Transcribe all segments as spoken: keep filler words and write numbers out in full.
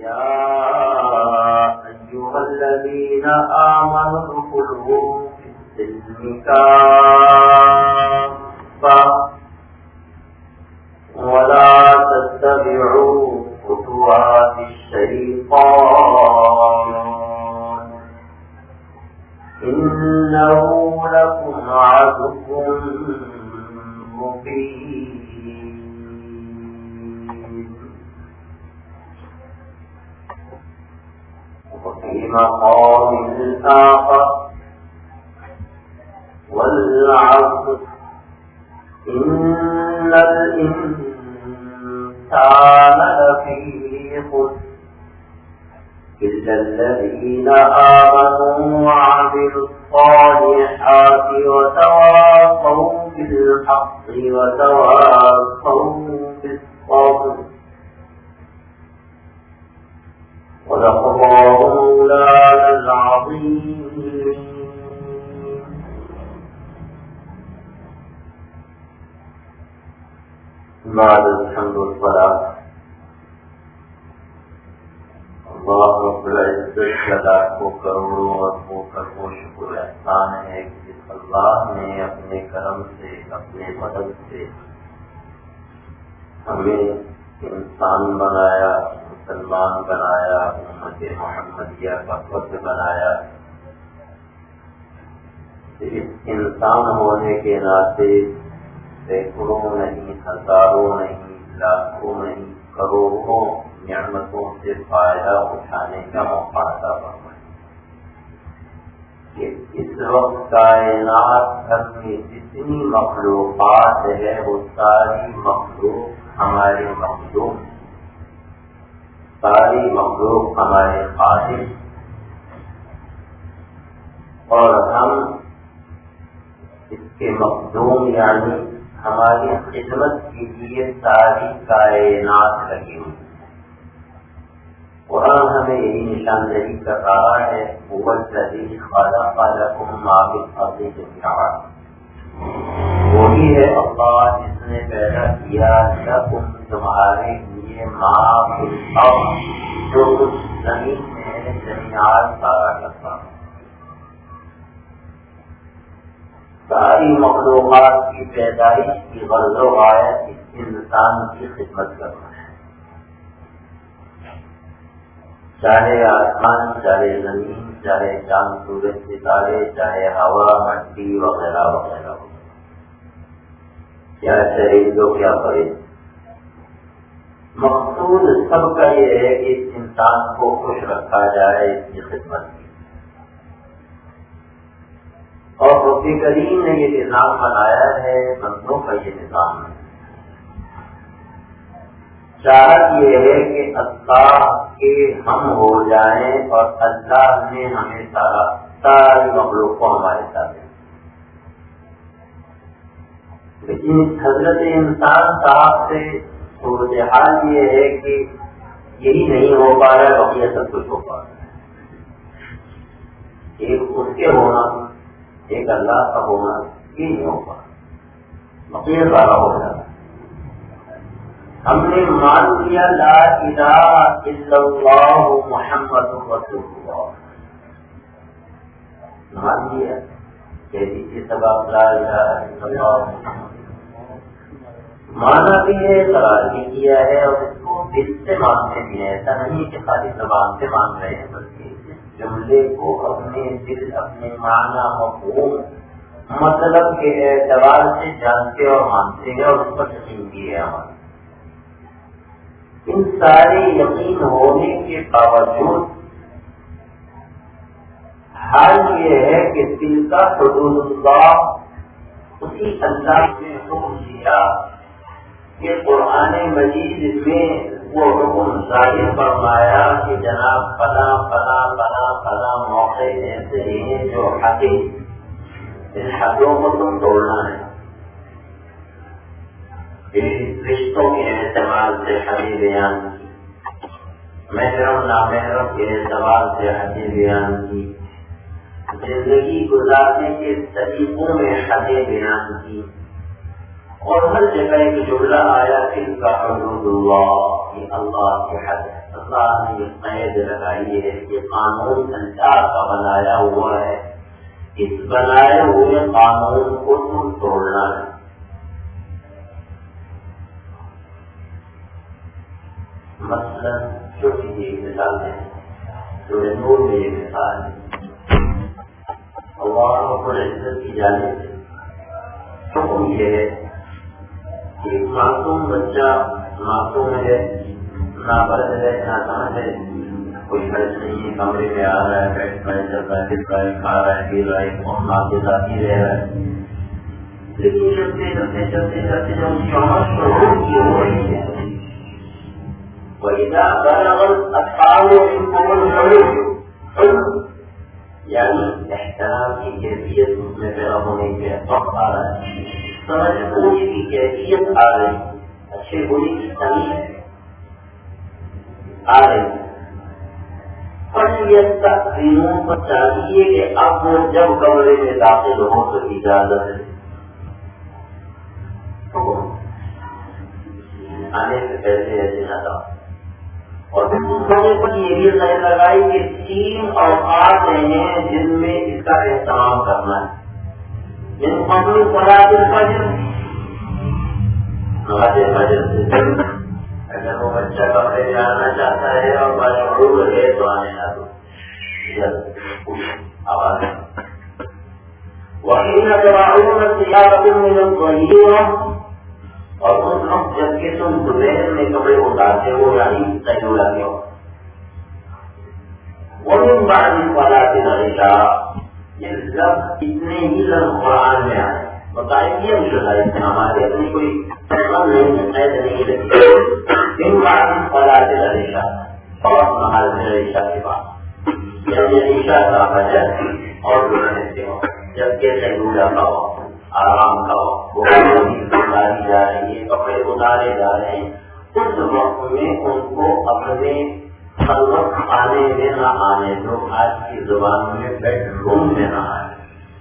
يا أيها الذين آمنوا ادخلوا في السلم كافة ولا تتبعوا خطوات الشيطان إنه لكم عدو مبين. وفي مقام آخر والعصر إن الإنسان لفي خسر إلا الذين آمنوا وعملوا الصالحات وتواصوا بالحق وتواصوا بالصبر صدق الله مولانا العظيم. بعد الحمد والصلاة اللہ رب العزت اللہ کو کروڑوں اور وہ کرو شکر احسان ہے کہ جس اللہ نے اپنے کرم سے اپنے مدد سے ہمیں انسان بنایا، مسلمان بنایا، امت محمدیہ کا فرد بنایا. اس انسان ہونے کے ناطے سینکڑوں نہیں، ہزاروں نہیں، لاکھوں نہیں، کروڑوں نعمتوں سے فائدہ اٹھانے کا موقع عطا فرمائے. کہ اس وقت کائنات بھر میں جتنی مخلوقات ہے وہ ساری مخلوق ہمارے مخلوق، ساری مخلوق ہمارے خادم، اور ہم اس کے مخدوم یعنی ہماری خدمت کے لیے ساری کائنات لگی ہوئی. قرآن ہمیں یہی نشاندہی کر رہا ہے هو الذی خلق لکم ما فی الارض جميعا، وہی ہے اللہ جس نے پیدا کیا لکم تمہارے لیے ما فی الارض جو کچھ زمین میں جميعا سارا کرتا. ساری مخلوقات کی پیدائش کی غرض و غایت اس انسان کی خدمت کرنا ہے. چاہے آسمان، چاہے زمین، چاہے چاند سورج ستارے، چاہے ہوا مٹی وغیرہ وغیرہ، کیا شہید ہو کیا فرید، مقصود سب کا یہ ہے کہ اس انسان کو خوش رکھا جائے اس کی خدمت کی. اور رب کریم نے یہ نظام بنایا ہے، بندوں کا یہ نظام ہے. چاہت یہ ہے کہ اللہ کے ہم ہو جائیں اور اللہ نے ہمیں سارا ساری مخلوق کو ہمارے ساتھ ہے. لیکن حضرت انسان صاحب سے صورتحال یہ ہے کہ یہی نہیں ہو پا رہا ہے، بقیہ سب کچھ ہو پا رہا ہے. ایک اس کے ہونا، ایک اللہ کا ہونا، یہ نہیں ہو پا رہا، بقیہ سارا ہو رہا ہے. ہم نے مان لیا لا الہ الا اللہ محمد رسول اللہ، مان لیا کہ دیجیے سبب لا الہ الا اللہ محمد، مانا بھی ہے، قرار بھی کیا ہے، اور اس کو دل سے مانتے بھی ہے. ایسا نہیں کہ خالی زبان سے مان رہے ہیں، بلکہ اس جملے کو اپنے دل، اپنے معنی، مفہوم، مطلب کے اعتبار سے جانتے اور مانتے ہیں، اور اس پر یقین بھی ہے ہمارا. ان سارے یقین ہونے کے باوجود حال یہ ہے کہ دل کا حدود اللہ اسی اللہ نے حکم دیا کہ قرآن مجید میں وہ حکم ظاہر فرمایا کہ جناب فلاں فلاں فلاں فلاں موقع ایسے ہیں جو حقی، ان حدوں کو تم توڑنا ہے. رشتوں کے اعتبار سے حدیث بیان کی، محرم نامحرم کے اعتبار سے حدیث بیان کی، زندگی گزارنے کے طریقوں میں حدیث بیان کی، اور ہر جگہ ایک جملہ آیا کہ کا حدود اللہ، یہ اللہ کی حد ہے. اللہ نے یہ قید لگائی ہے کہ قانون اللہ کا بنایا ہوا ہے، اس بنائے ہوئے قانون کو تم توڑنا ہے. مثلاً چھوٹی سی ایک مثال ہے، سورہ نور میں یہ مثال ہے. اللہ رب العزت کی جانب سے حکم یہ ہے کہ ایک معصوم بچہ معصوم ہے، نابالغ ہے، ناسمجھ ہے، کوئی خرچ نہیں ہے، کمرے میں آ رہا ہے، بیٹھ رہا ہے، چل رہا ہے، پھر رہا ہے، کھا رہا ہے، پی رہا ہے، اور ماں کے ساتھ ہی رہ رہا ہے. لیکن چلتے چلتے چلتے چلتے جب اس کی عمر شروع کی ہو رہی ہے، وَإِذَا بَلَغَ الْأَطْفَالُ مِنكُمُ الْحُلُمَ، یعنی احترام کی کیفیت اس میں پیدا ہونے کے وقت آ رہا ہے، سمجھ بوجھ کی کیفیت آ رہی، اچھے بری کی تمیز آ رہی. فَلْيَسْتَأْذِنُوا، کو چاہیے کہ اب وہ جب کمرے میں داخل ہو تو اجازت ہے. آنے سے پہلے ایسے نہ تھا. اور پھر دوسرے پر یہ بھی نظر لگائی کہ تین اوقات ہیں جن میں اس کا اہتمام کرنا ہے. جن قبل صلاۃ الفجر، نماز فجر سے اگر وہ بچہ کمرے میں آنا چاہتا ہے اور بشعور ہے تو آنے نہ دو، آواز. وَحِينَ تَضَعُونَ ثِيَابَكُم مِّنَ الظَّهِيرَةِ، اور اس وقت جب کہ تم دوپہر میں کپڑے اتارتے ہو یعنی تجولا کے ہو. وَمِن بَعْدِ صَلَاةِ الْعِشَاءِ، یہ لفظ اتنے ہی لفظ قرآن میں آئے. بتائیں یہ مشہور ہمارے اپنی کوئی پیغام نہیں قید نہیں لگی. من بعد صلاۃ العشاء، اور نماز عشاء کے بعد، یعنی عشاء کا فجر اور دوپہر کے وقت جب کہ تجولا کا وقت، آرام کا وقت، وہ اتاری جا رہی ہے، کپڑے اتارے جا رہے ہیں، اس وقت میں ان کو اپنے خلوت خانے میں نہ آنے دو. آج کی زبان میں بیڈ روم میں نہ آنے.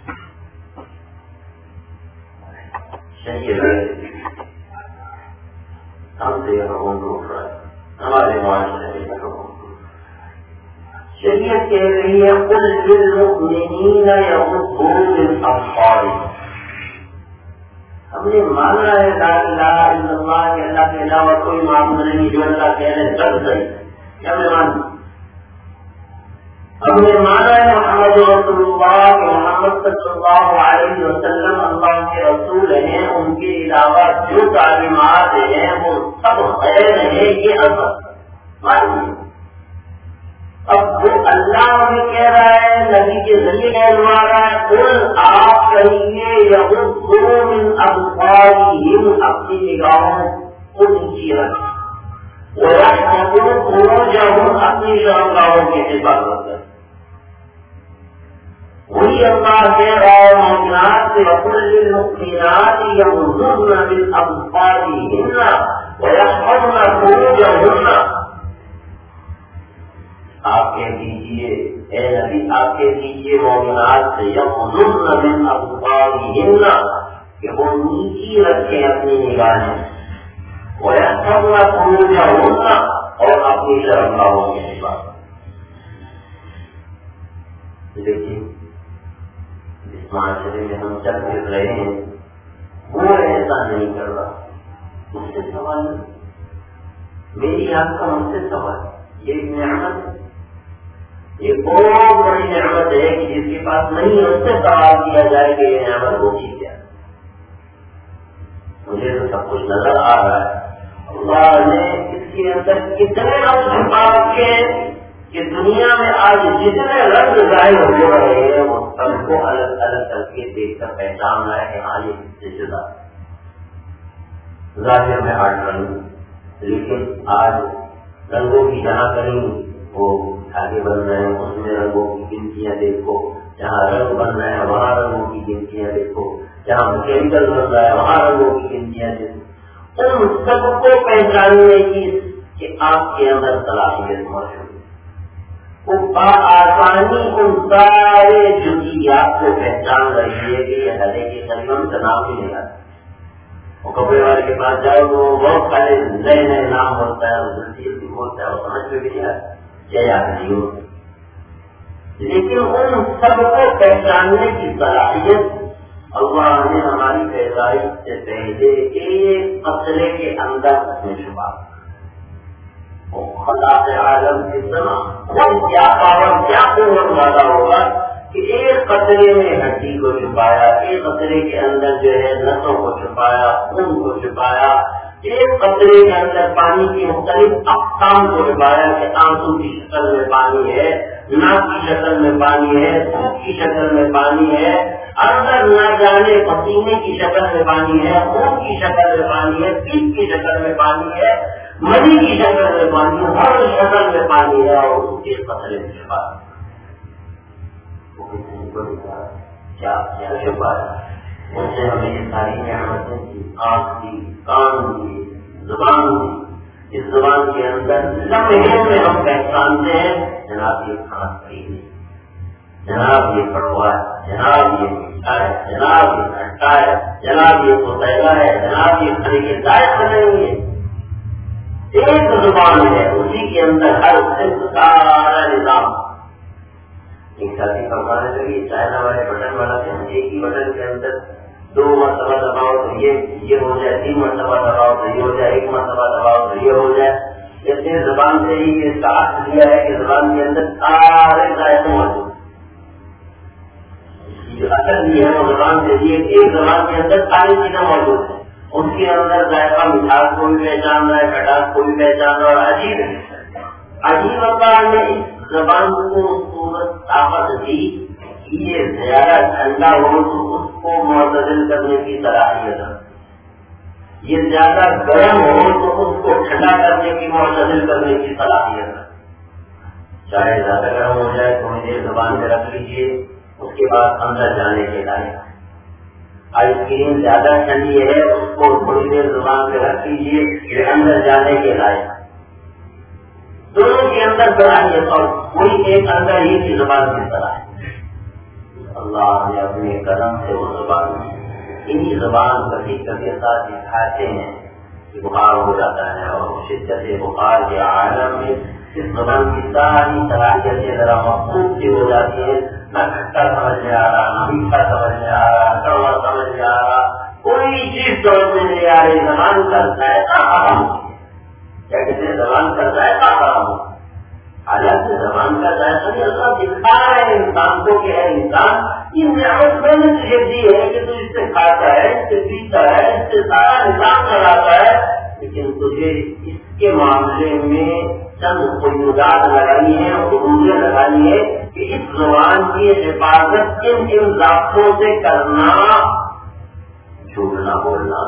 ہم سے یہ حکم ٹوٹ رہا ہے، ہمارے معاشرے میں یہ حکم ٹوٹ رہا ہے. شریعت کہہ رہی ہے قل للمؤمنین یغضوا من ابصارہم. ہم نے مانا ہے لا الہ الا اللہ کہ اللہ کے علاوہ کوئی معبود نہیں، جو اللہ کہہ رہے سب صحیح. کیا میں مانوں؟ ہم نے مانا ہے محمد رسول اللہ کہ محمد صلی اللہ علیہ وسلم اللہ کے رسول ہیں، ان کے علاوہ جو تعلیمات ہیں وہ سب خیر ہیں، یہ اثر مانیے. اب وہ اللہ ہمیں کہہ رہا ہے، نبی کے ذریعے کہلوا رہا ہے، قل آپ کہیے یغضوا من ابصارہم، اپنی نگاہوں کو نیچی رکھیں، وَيَحْفَظُوا فُرُوجَهُمْ، اپنی شرمگاہوں کی حفاظت کریں. وہی اللہ کہہ رہا ہے مومنات سے وَقُلْ لِلْمُؤْمِنَاتِ يَغْضُضْنَ مِنْ أَبْصَارِهِنَّ وَيَحْفَظْنَ فُرُوجَهُنَّ. آپ کہہ دیجیے اے نبی، آپ کہہ دیجیے مومنات سے یغضضن من ابصارہن، کہ وہ نیچی رکھیں اپنی نگاہیں، وَيَحْفَظْنَ فُرُوجَهُنَّ، اور اپنی شرمگاہوں کی حفاظت. لیکن اس معاشرے میں ہم چل پھر رہے ہیں، وہ ایسا نہیں کر رہا. مجھ سے سوال میری آپ کا مجھ سے سوال، یہ ایک نعمت ہے، یہ بہت بڑی نعمت ہے کہ جس کے پاس نہیں ہے اس سے سوال کیا جائے کہ یہ نعمت ہوگی کیا. مجھے تو سب کچھ نظر آ رہا ہے. اللہ نے اس کے اندر کتنے رنگ چھپا رکھے کہ دنیا میں آج جتنے رنگ ظاہر ہو رہے ہیں وہ سب کو الگ الگ کر کے دیکھ کر پہچان رہا ہے کہ ہاں یہ اس سے جدا ظاہر میں آٹھ رنگ. لیکن آج رنگوں کی جہاں کہیں وہ آگے بن رہے ہیں، اس میں رنگوں کی گنتیاں دیکھو، جہاں رنگ بن رہے ہیں وہاں رنگوں کی گنتیاں دیکھو، جہاں کیمیکل بن رہا ہے وہاں رنگوں کی گنتیاں دیکھو. ان سب کو پہچاننے کی کہ آپ کے اندر صلاحیت موجود ہے. وہ بآسانی ان سارے جزیات کو پہچان رہی ہے کہ یہ ہرے کے قریب کا نام ہی نہیں آتا. وہ کپڑے والے کے پاس جاؤ تو بہت سارے نئے نئے نام ہوتا ہے، جلدی جلدی بولتا ہے، وہ سمجھ میں بھی نہیں آتا کیا یاد نہیں ہوتی. لیکن ان سب کو پہچاننے کی صلاحیت اللہ نے ہماری پیدائش سے پہلے ایک قطرے کے اندر میں چھپا. خدا سے عالم کتنا کیا پاور کیا قوت والا ہوگا کہ ایک قطرے میں ہڈی کو چھپایا، ایک قطرے کے اندر جو ہے نسوں کو چھپایا، خون کو چھپایا، ایک قطرے کے اندر پانی کی مختلف اقسام کو چھپایا کہ آنسو کی شکل میں پانی ہے، ناک کی شکل میں پانی ہے، دودھ کی شکل میں پانی ہے، اندر نہ جانے پسینے کی شکل میں پانی ہے، خون کی شکل میں پانی ہے، پیپ کی شکل میں پانی ہے، منی کی شکل میں پانی ہے، ہر شکل میں پانی ہے، اور اس کے قطرے میں چھپا کیا کیا چھپا ہے. اس سے ہمیں یہ ساری نعمتیں کی، آنکھ دی، کان دی، زبان دی. اس زبان کے اندر لمحے میں ہم پہچانتے ہیں جناب یہ کھانا صحیح نہیں، جناب یہ کڑوا ہے، جناب یہ میٹھا ہے، جناب یہ کھٹا ہے، جناب یہ کوتیلا ہے، جناب یہ کھانے کے لائق نہیں ہے. ایک زبان ہے، اسی کے اندر ہر سارا نظام. ایک ساتھی فرمانے لگی چائنا والے بٹن والا تھے، ایک ہی بٹن کے اندر دو مرتبہ دباؤ تو یہ یہ ہو جائے، تین مرتبہ دباؤ تو یہ ہو جائے، ایک مرتبہ دباؤ تو یہ ہو جائے. جیسے زبان سے ہی یہ ساتھ لیا ہے کہ زبان کے اندر سارے ذائقے موجود، جو اصل بھی ہے وہ زبان سے ہی ایک زبان کے اندر ساری چیزیں موجود ہیں. اس کے اندر ذائقہ مٹھاس کو بھی پہچان رہا ہے، کھٹاس کو بھی پہچان رہا ہے، اور عجیب ہے عجیب اللہ نے اس زبان کو صورت طاقت دی کہ یہ زیادہ ٹھنڈا ہو تو اس کو معتدل کرنے کی صلاحیت ہے، یہ زیادہ گرم ہو تو اس کو ٹھنڈا کرنے کی معتدل کرنے کی صلاحیت ہے. چاہے زیادہ گرم ہو جائے تھوڑی دیر زبان میں رکھ لیجیے، اس کے بعد اندر جانے کے لائق. آئس کریم زیادہ ٹھنڈی ہے، اس کو تھوڑی دیر زبان میں رکھ لیجیے، پھر اندر جانے کے لائق. دونوں کے اندر صلاحیت اور کوئی ایک اندر ہی کی زبان کی صلاحیت. اللہ نے اپنے کرم سے وہ زبان انہی زبان کبھی کبھی ساتھ دکھاتے ہیں کہ بخار ہو جاتا ہے، اور شدت بخار کے عالم میں اس زبان کی ساری صلاحیتیں ذرا مخصوص سی ہو جاتی ہے. نہ کھٹا سمجھ میں آ رہا، نہ میٹھا سمجھ میں آ رہا، کڑوا سمجھ میں آ رہا، کوئی چیز سمجھ میں نہیں آ رہی. زبان کا ذائقہ حرام کیا کہتے ہیں، زبان کا ذائقہ حرام. حالانکہ زبان کا ذائقہ نہیں، اللہ دکھا رہے ہیں انسان کو کہ ہے انسان یہ نعمت میں نے تجھے دی ہے کہ تو اس سے کھاتا ہے، اس سے پیتا ہے، اس سے سارا نظام چلاتا ہے، لیکن تجھے اس کے معاملے میں چند قیودات لگانی ہے، حدودیں لگانی ہے کہ اس زبان کی حفاظت ان ان ضابطوں سے کرنا، جھوٹ نہ بولنا.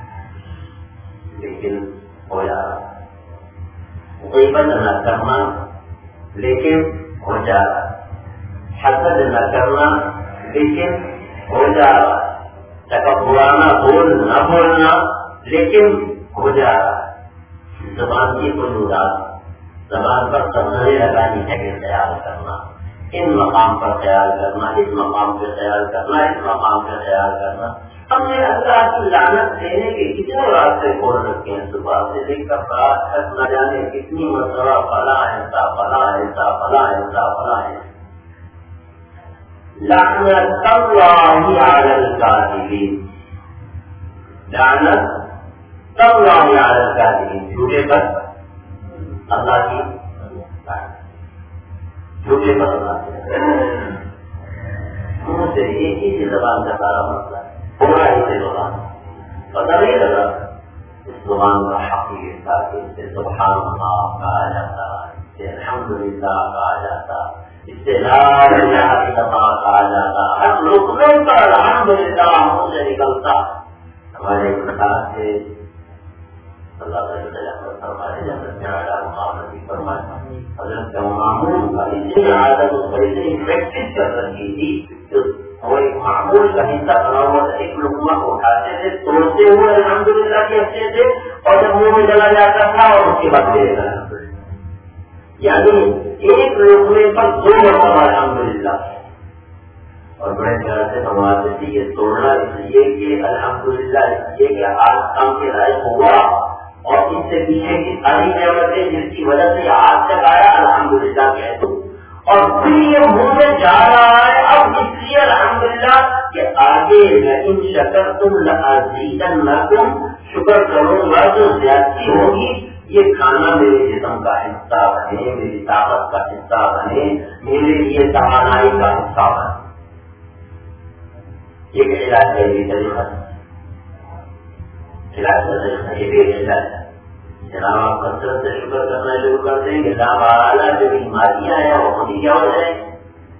لیکن ہو جا رہا غیبت نہ کرنا، لیکن ہو جا رہا. حسد نہ کرنا، لیکن ہو جا رہا. تکبرانہ بول نہ بولنا، لیکن ہو جا رہا. زبان کی حدودات، زبان پر تبصرے لگانی ہے کہ خیال کرنا، ان مقام پر خیال کرنا، اس مقام پہ خیال کرنا، اس مقام پہ خیال کرنا. ہم نے اللہ کی لعنت دینے کے کتنے راستے کھول رکھے ہیں، صبح سے لے کر رات تک نہ جانے کتنی مرتبہ فلاں ایسا فلاں ایسا فلاں ایسا فلاں ایسا. لعنت اللہ علی الکاذبین، لعنت اللہ علی الکاذبین، جھوٹے پر اللہ کی جھوٹے پر اللہ کی منہ سے ایک ہی زبان کا سارا مسئلہ ہے. پورا ہی سے زبان پتہ نہیں لگا اس زبان کا حقیقت تھا کہ اس سے سبحان اللہ کہا جاتا، اس سے الحمدللہ کہا جاتا، اس سے لا الہ الا اللہ کہا جاتا. ہر رکنوں پر الحمدللہ منہ سے نکلتا. ہمارے خاص سے اللہ تعالیٰ فرمائے جنت میں اعلیٰ مقام نصیب فرمائے. حضرت معمول کا اتنی عادت اس پر اتنی پریکٹس کر رکھی تھی کہ وہ ایک معمول کا حصہ بنا ہوا تھا. ایک لقمہ کو اٹھاتے تھے، توڑتے ہوئے الحمدللہ کہتے تھے، اور جب منہ میں چلا جاتا تھا اور اس کے بعد دے دیتا تھا. یعنی ایک لقمے پر دو مرتبہ الحمدللہ. اور بڑے طرح سے فرماتے تھے یہ توڑنا اس لیے کہ الحمدللہ اس لیے کہ آج کام کے لائق ہوا اور اس سے پیچھے کی ساری نعمتیں جس کی وجہ سے آج تک آیا الحمدللہ کہہ دو، اور پھر یہ منہ میں جا رہا ہے اب اس لیے الحمدللہ کہ آگے لئن شکرتم لأزیدنکم، شکر کروں گا تو زیادتی ہوگی، یہ کھانا میرے جسم کا حصہ بنے، میری طاقت کا حصہ بنے، میرے لیے توانائی کا حصہ بنے۔ یہ علاج ہے، یہ طریقہ علاج کا طریقہ یہ بھی علاج ہے۔ جناب آپ کثرت سے شکر کرنا شروع کر دیں گے، اعلیٰ جو بیماریاں ہیں وہ خود ہی کیا ہو جائیں گی۔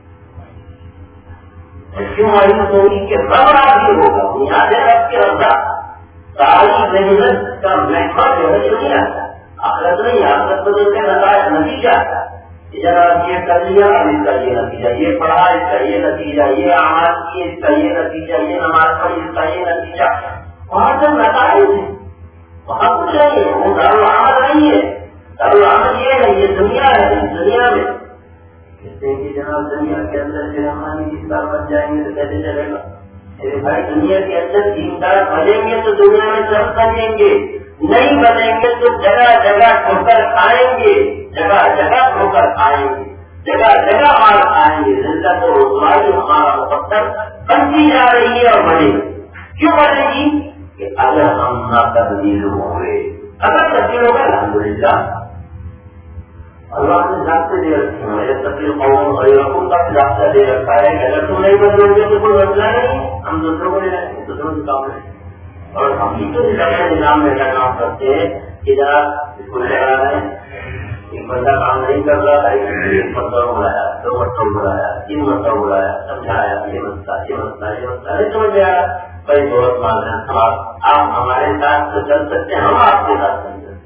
کیوں معلوم ہوگی کہ رب راضی ہوگا، بنیاد ہے رب کے رضا، ساری محنت کا محکمہ جو ہے جو نہیں آتا، آخرت نہیں، آخرت بدل کے نتائج نتیجہ آتا ہے۔ جناب یہ کر لیا اب اس کا یہ نتیجہ، یہ پڑھا اس کا یہ نتیجہ، یہ اعمال کیے اس کا یہ نتیجہ، یہ نماز پڑھی اس کا یہ نتیجہ، وہاں سے نتائج ہے، وہاں کچھ نہیں ہے، وہ دارالعمل نہیں ہے، دارالعمل یہ ہے، یہ دنیا ہے، اس دنیا میں کہتے ہیں کہ جناب دنیا کے اندر جو ہماری دیندار بن جائیں گے تو کیسے چلے گا؟ میرے بھائی دنیا کے اندر دیندار بنیں گے تو دنیا میں سب بنیں گے، نہیں بنیں گے تو جگہ جگہ ٹھوکر کھائیں گے، جگہ جگہ ٹھوکر کھائیں گے، جگہ جگہ مار کھائیں گے، زندہ کو روزگاری ہمارا مقدر بنتی جا رہی ہے اور بنے گی۔ کیوں بنے گی؟ کہ اگر ہم نہ تبدیل ہوں گے، اگر تبدیل ہوگا الحمدللہ اللہ نے ضابطے دے رکھے ہیں، میرے تبدیل قوم غیرکم کا ضابطہ دے رکھا ہے کہ اگر تم نہیں بدلو گے تو کوئی مسئلہ نہیں، ہم دوسروں کو لے جائیں گے، دوسروں کے کام لیں، اور ہم ہی تو نظام میں کام کرتے ہیں کہ جناب اس کو لے آ رہے ہیں، ایک بندہ کام نہیں کر رہا ہے، ایک مرتبہ بلایا، دو مرتبہ بلایا، تین مرتبہ بلایا، سمجھایا یہ مسئلہ یہ مسئلہ یہ مسئلہ نہیں سمجھ آیا، بھائی بہت معذرت آپ ہمارے ساتھ تو چل سکتے ہیں، ہم آپ کے ساتھ نہیں چل سکتے۔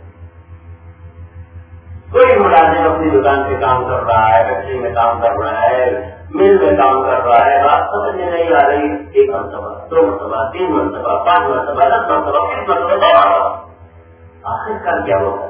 کوئی ملازم اپنی دکان پہ کام کر رہا ہے، فیکٹری میں کام کر رہا ہے، مل میں کام کر رہا ہے، بات سمجھ میں نہیں آ رہی، ایک مرتبہ دو مرتبہ تین مرتبہ پانچ مرتبہ دس مرتبہ بیس مرتبہ دو مرتبہ، آخر کار کیا ہوگا؟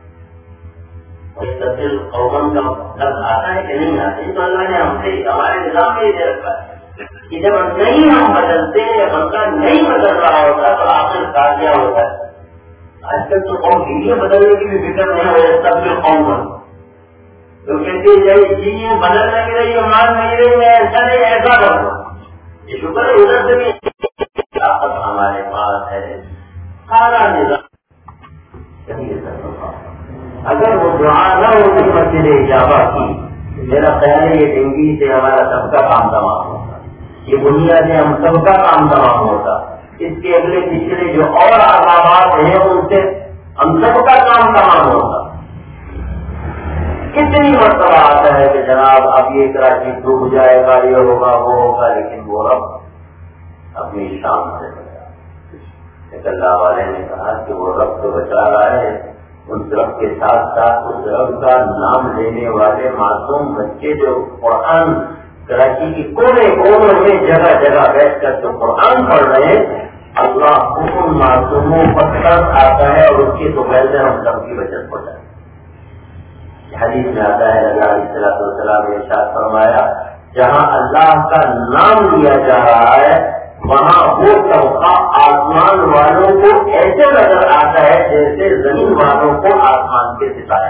تبدیل قوم کا لفظ آتا ہے کہ نہیں آتا؟ تو اللہ نے ہم سے ہمارے نظام میں دے رکھا ہے کہ جب نہیں ہم بدلتے یا بندہ نہیں بدل رہا ہوتا تو آخر کار کیا ہوتا ہے؟ آج کل تو قوم دینی بدلنے کی بھی فکر نہیں ہو رہی، تب پھر قوم بن تو کہتے ہیں چیزیں بدل نہیں رہی، مان نہیں رہی، میں ایسا نہیں ایسا کروں، یہ شکر ہے ادھر سے بھی طاقت ہمارے پاس ہے، سارا نظام۔ اگر وہ دعا نہ ہوتی مسجد اجابہ کی، میرا خیال ہے یہ ڈنگی سے ہمارا سب کا کام تمام ہوتا، یہ دنیا سے ہم سب کا کام تمام ہوتا، اس کے اگلے پچھلے جو اور عذابات ہیں ان سے ہم سب کا کام تمام ہوتا۔ کتنی مرتبہ آتا ہے کہ جناب اب یہ کراچی ڈوب جائے گا، یہ ہوگا وہ ہوگا، لیکن وہ رب اپنی شان سے بچا۔ ایک اللہ والے نے کہا کہ وہ رب تو بچا رہا ہے، اس رب کے ساتھ ساتھ اس رب کا نام لینے والے معصوم بچے جو قرآن کراچی کی کونے کونے میں جگہ جگہ بیٹھ کر جو قرآن پڑھ رہے ہیں، اللہ ان معصوموں پر ترس آتا ہے اور اس کی دوپہر سے ہم سب کی بچت ہو جائے۔ حدیث میں آتا ہے اللہ علیہ السلام نے ارشاد فرمایا جہاں اللہ کا نام لیا جا رہا ہے وہاں وہ طبقہ آسمان والوں کو ایسے نظر آتا ہے جیسے زمین والوں کو آسمان کے ستارے،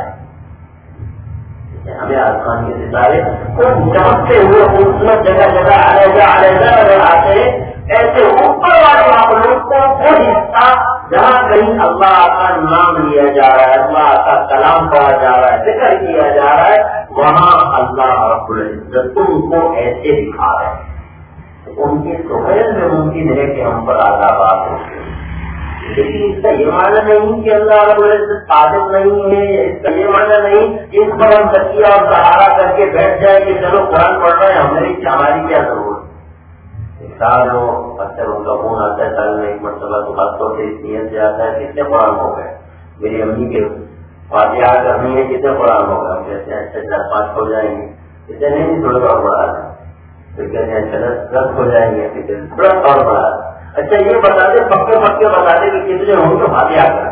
ہمیں آسمان کے ستارے چمکتے ہوئے خوبصورت جگہ جگہ علیحدہ علیحدہ نظر آتے ہیں، ایسے اوپر والے مخلوق کو وہ حصہ جہاں کہیں اللہ کا نام لیا جا رہا ہے، اللہ کا کلام پڑھا جا رہا ہے، ذکر کیا جا رہا ہے، وہاں اللہ رب العزت ان کو ایسے دکھا رہے ہیں، ان کی سہیل میں ممکن ہے کہ ہم پر عذابات ہوتے ہیں، لیکن اس کا یہ معنی نہیں کہ اللہ رب العزت صادق نہیں ہے، اس کا یہ معنی نہیں کہ اس پر ہم تکیہ اور سہارا کر کے بیٹھ جائیں کہ چلو قرآن پڑھ رہے ہیں ہماری ہماری کیا ضرورت۔ سال ہو اکثر ان کا فون آتا ہے، سال میں ایک مرتبہ تو خاص طور سے اس نیت سے آتا ہے کتنے قرآن ہو گئے، میری امی کے فاتحہ کرنی ہے کتنے قرآن ہو گئے، ہم کہتے ہیں اچھا چار پانچ ہو جائیں گے، کہتے نہیں تھوڑا اور بڑھا دیں، پھر کہتے ہیں اچھا دس ہو جائیں گے، پھر تھوڑا اور بڑھا دیں، اچھا یہ بتا دیں پکے پکے بتا دیں کہ کتنے ہوں گے فاتحہ کریں،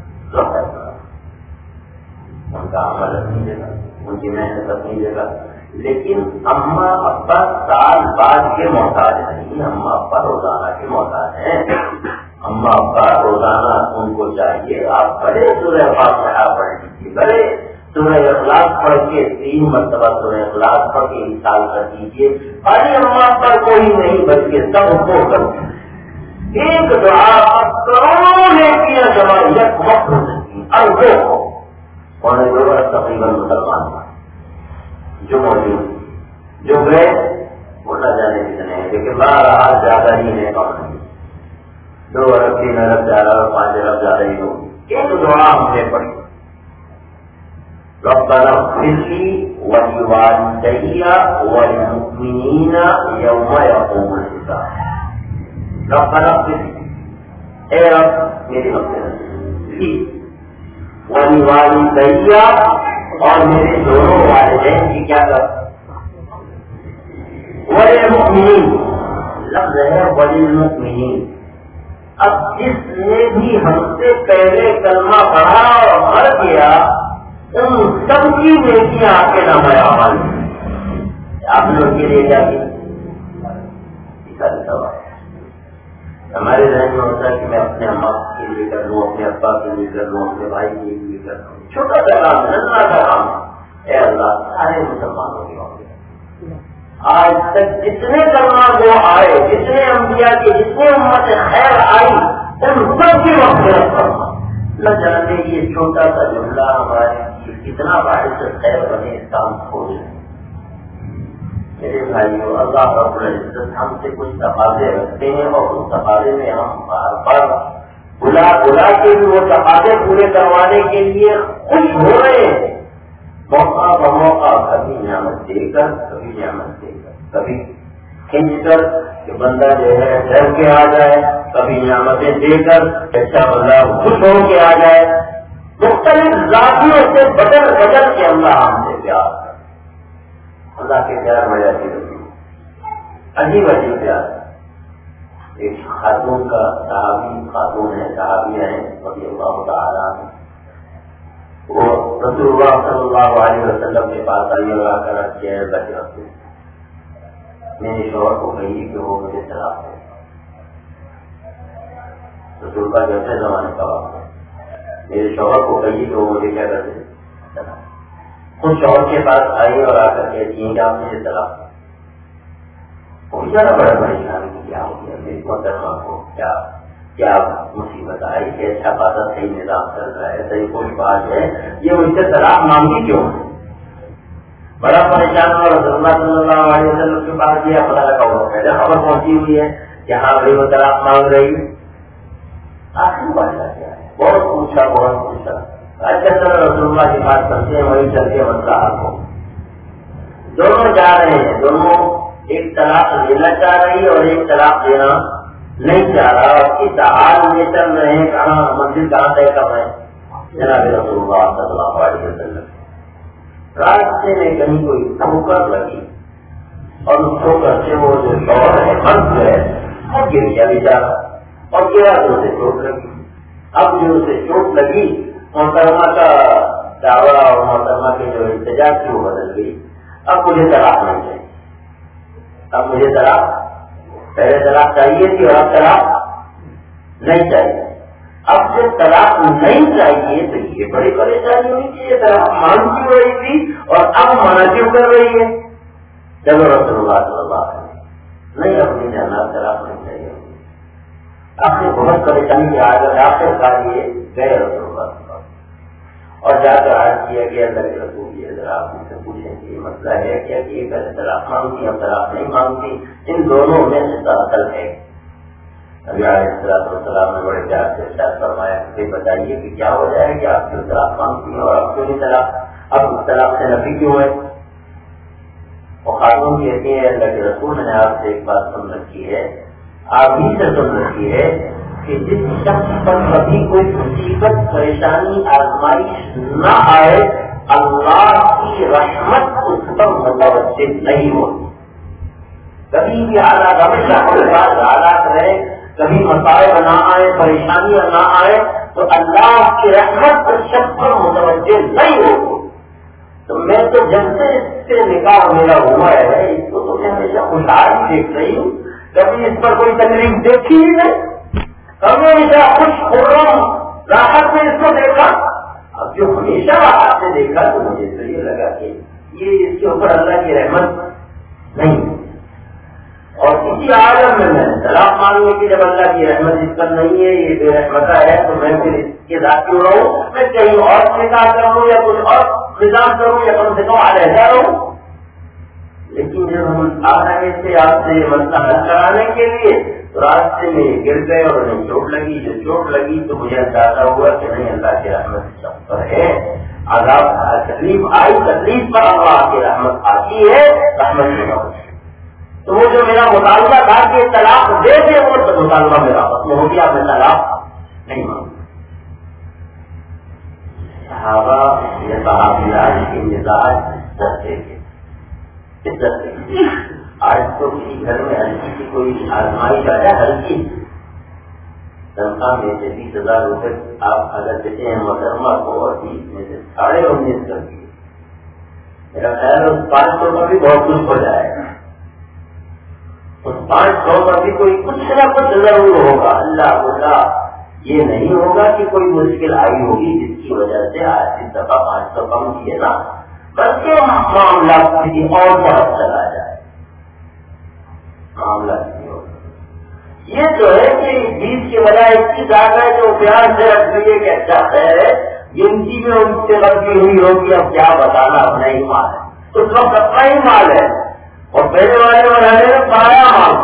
ان کا عمل اپنی جگہ، ان کی محنت اپنی جگہ، لیکن اماں ابا سال بعد کے محتاج نہیں، اماں ابا روزانہ کے محتاج ہیں. اماں ابا روزانہ ان کو چاہیے آپ بڑے سورہ فاتحہ پڑھ لیجیے، بڑے سورہ اخلاص پڑھ کے تین مرتبہ سورہ اخلاص پڑھ کے انسان کر دیجیے. ارے اماں ابا کوئی نہیں بلکہ سب کو کر دیجیے. ایک دعا کروڑوں نیکیاں جمع یک وقت ہو سکتی ہیں، اربوں کو. اور دو برس تقریباً مسلمان جو موجود جو گئے وہ نہ جانے کتنے ہیں، لیکن بارہ زیادہ ہی ہے کون نہیں. دو ارب تین ارب چار ارب پانچ ارب زیادہ ہی لوگ. ایک دعا ہم نے پڑھی، ربنا اغفر لي ولوالدي وللمؤمنين يوم يقوم الحساب. ربنا اغفر لي، اے رب میری مغفرت لی، ولوالدي اور میرے دونوں والدین کی کیا کر، وللمؤمنین لفظ ہے وللمؤمنین. اب جس نے بھی ہم سے پہلے کلمہ پڑھا اور مر گیا ان سب کی نیکیاں آپ کے نام عمل آپ لوگ کے لیے کیا کی سوال. ہمارے ذہن میں ہوتا ہے کہ میں اپنے اماں کے لیے کر لوں، اپنے ابا کے لیے کر لوں، اپنے بھائی کے لیے کر لوں. چھوٹا سا کام ننھا سا کام اے اللہ سارے مسلمانوں کے ہوں گے. آج تک جتنے کلمہ وہ آئے، جتنے انبیاء کے جتنے امت خیر آئی ان سب کی مغفرت فرما. نہ جانے یہ چھوٹا سا جملہ ہمارے کتنا باعث خیر بنے اس کام کو. میرے بھائیوں اللہ رب العزت ہم سے کچھ تقاضے رکھتے ہیں اور اس تقاضے میں ہم بار بار بلا بلا کے بھی وہ تقاضے پورے کروانے کے لیے خوش ہو رہے ہیں. موقع بموقع کبھی نعمت دے کر کبھی نعمت دے کر کبھی کھینچ کر کہ بندہ جو ہے ڈر کے آ جائے، کبھی نعمتیں دے کر اچھا بندہ خوش ہو کے آ جائے. مختلف ذاتیوں سے بدل بدل کے اللہ ہم سے پیار کر. اللہ کے پیار میں عجیب عجیب عجیب پیار. ایک خاتون کا صحابی خاتون ہے، صحابیہ ہیں رضی اللہ تعالیٰ، وہ رسول اللہ صلی اللہ علیہ وسلم کے پاس آئی اور آ کر رکھے بچے میرے شوہر کو کہیے کہ وہ مجھے طلاق دے. رسول کا جیسے زمانے کا وقت ہے، میرے شوہر کو کہیے کہ وہ مجھے کیا کرتے. خود شوہر کے پاس آئی اور آ کر کہتی ہیں کہ آپ مجھے طلاق. بڑا بڑا پریشان کی کیا ہو گیا میری محترمہ کو، کیا کیا مصیبت آئی کہ اچھا خاصا صحیح نظام چل رہا ہے، صحیح کوئی بات ہے، یہ مجھ سے طلاق مانگی کیوں؟ بڑا پریشان ہوا. رسول اللہ صلی اللہ علیہ وسلم کے پاس گیا، پتا لگا وہ پہلے خبر پہنچی ہوئی ہے کہ ہاں بھائی وہ طلاق مانگ رہی ہے. آخر بات کیا ہے، بہت پوچھا بہت پوچھا. اچھا سر رسول اللہ کی بات کرتے ہیں، وہی چل کے مسئلہ حل ہو. دونوں جا رہے ہیں، دونوں ایک طلاق لینا چاہ رہی ہے اور ایک طلاق دینا نہیں چاہ رہا. اور اس حال میں چل رہے ہیں، کہاں منزل کہاں طے کر رہے ہیں جناب رسول اللہ صلی اللہ علیہ وسلم. راستے میں کہیں کوئی ٹھوکر لگی اور اس ٹھوکر سے وہ جو شوہر ہے مرد جو ہے وہ گر گیا بیچارہ اور گرا تو اسے چوٹ لگی. اب جو اسے چوٹ لگی محترمہ کا دعویٰ اور محترمہ کے جو احتجاج کی وہ بدل گئی. اب مجھے طلاق نہیں چاہیے، اب مجھے طلاق پہلے طلاق چاہیے تھی اور اب طلاق نہیں چاہیے. اب سے طلاق نہیں چاہیے تو یہ بڑی پریشانی ہوئی کہ یہ طلاق مان کیوں رہی تھی اور اب منع کیوں کر رہی ہے. چلو رسول اللہ صلی اللہ علیہ وسلم نہیں اپنی جانا طلاق نہیں چاہیے. اب سے بہت پریشانی کے آگے آخر کار یہ گئے رسول اللہ اور جا کر عرض کیا کہ اللہ کے رسول یہ ذرا آپ سے پوچھیں کہ یہ مسئلہ ہے کیا کہ یہ پہلے طلاق مانگتی اب طلاق نہیں مانگتی، ان دونوں میں سے اصل ہے. ابھی علیہ السلام نے بڑے پیار سے ارشاد فرمایا کہ بتائیے کہ کیا ہو جائے کہ آپ کیوں طلاق مانگتی ہیں اور آپ کیوں نہیں طلاق، اب اس طلاق سے نفی کیوں ہے؟ وہ خاتون کہتی ہے اللہ کے رسول نے آپ سے ایک بات سن رکھی ہے، آپ ہی سے سن رکھی ہے کہ جس شخص پر کبھی کوئی مصیبت پریشانی آزمائش نہ آئے اللہ کی رحمت اس پر متوجہ نہیں ہوتی. کبھی بھی حالات ہمیشہ کے بعد حالات رہے، کبھی مسائل نہ آئے، پریشانیاں نہ آئے تو اللہ کی رحمت اس شخص پر متوجہ نہیں ہوتی. تو میں تو جب سے سے نکاح میرا ہوا ہے اس کو تو میں ہمیشہ خوشحال ہی دیکھ رہی ہوں، کبھی اس پر کوئی تکلیف دیکھی ہی نہیں، کبھی ہمیشہ خوش خرم راحت میں اس کو دیکھا. اب جو ہمیشہ راحت سے دیکھا تو مجھے تو یہ لگا کہ یہ اس کے اوپر اللہ کی رحمت نہیں. اور کسی عالم میں میں طلاق مانگنے کی جب اللہ کی رحمت اس پر نہیں ہے، یہ بے رحمتہ ہے، تو میں پھر اس کے ساتھ کیوں رہوں؟ میں کہیں اور نکاح کروں یا کچھ اور نظام کروں یا کم سے کم علیحدہ رہوں. لیکن جب ہم آ رہے تھے آپ سے یہ مسئلہ حل کرانے کے لیے تو راستے میں گر گئے اور انہیں چوٹ لگی. جو چوٹ لگی تو مجھے اندازہ ہوا کہ نہیں اللہ کی رحمت سب پر ہے. عذاب تکلیف آئی، تکلیف پر اللہ کی رحمت آتی ہے، رحمت نہیں ہوتی. تو وہ جو میرا مطالبہ تھا کہ طلاق دے دے وہ تو مطالبہ میرا ختم ہو گیا، میں طلاق نہیں مانگوں. صحابہ یا صحابیات کے مزاج ڈرتے تھے، ڈرتے تھے. آج تو کسی گھر میں ہلکی سی کوئی آزمائش آ جائے، ہلکی تنخواہ میں سے بیس ہزار روپئے آپ اگر دیتے ہیں محترمہ کو اور بیس میں سے ساڑھے انیس کر دیے، میرا خیال ہے اس پانچ سو کا بھی بہت کچھ ہو جائے گا. اس پانچ سو کا بھی کوئی کچھ نہ کچھ ضرور ہوگا. اللہ ہوگا یہ نہیں ہوگا کہ کوئی مشکل آئی ہوگی جس کی وجہ سے آج اس دفعہ پانچ سو کم کیے نا، بلکہ معاملہ کسی اور طرف چلا جائے. معاملہ کسی اور یہ جو ہے کہ بیس کی بجائے اکیس آ گئے جو پیار سے رکھ لیے کہ اچھا ہے گنتی میں ان سے غلطی ہوئی ہوگی، اب کیا بتانا اپنا ہی مال ہے. اس وقت اپنا ہی مال ہے اور پہلے والے بنانے میں پایا مال.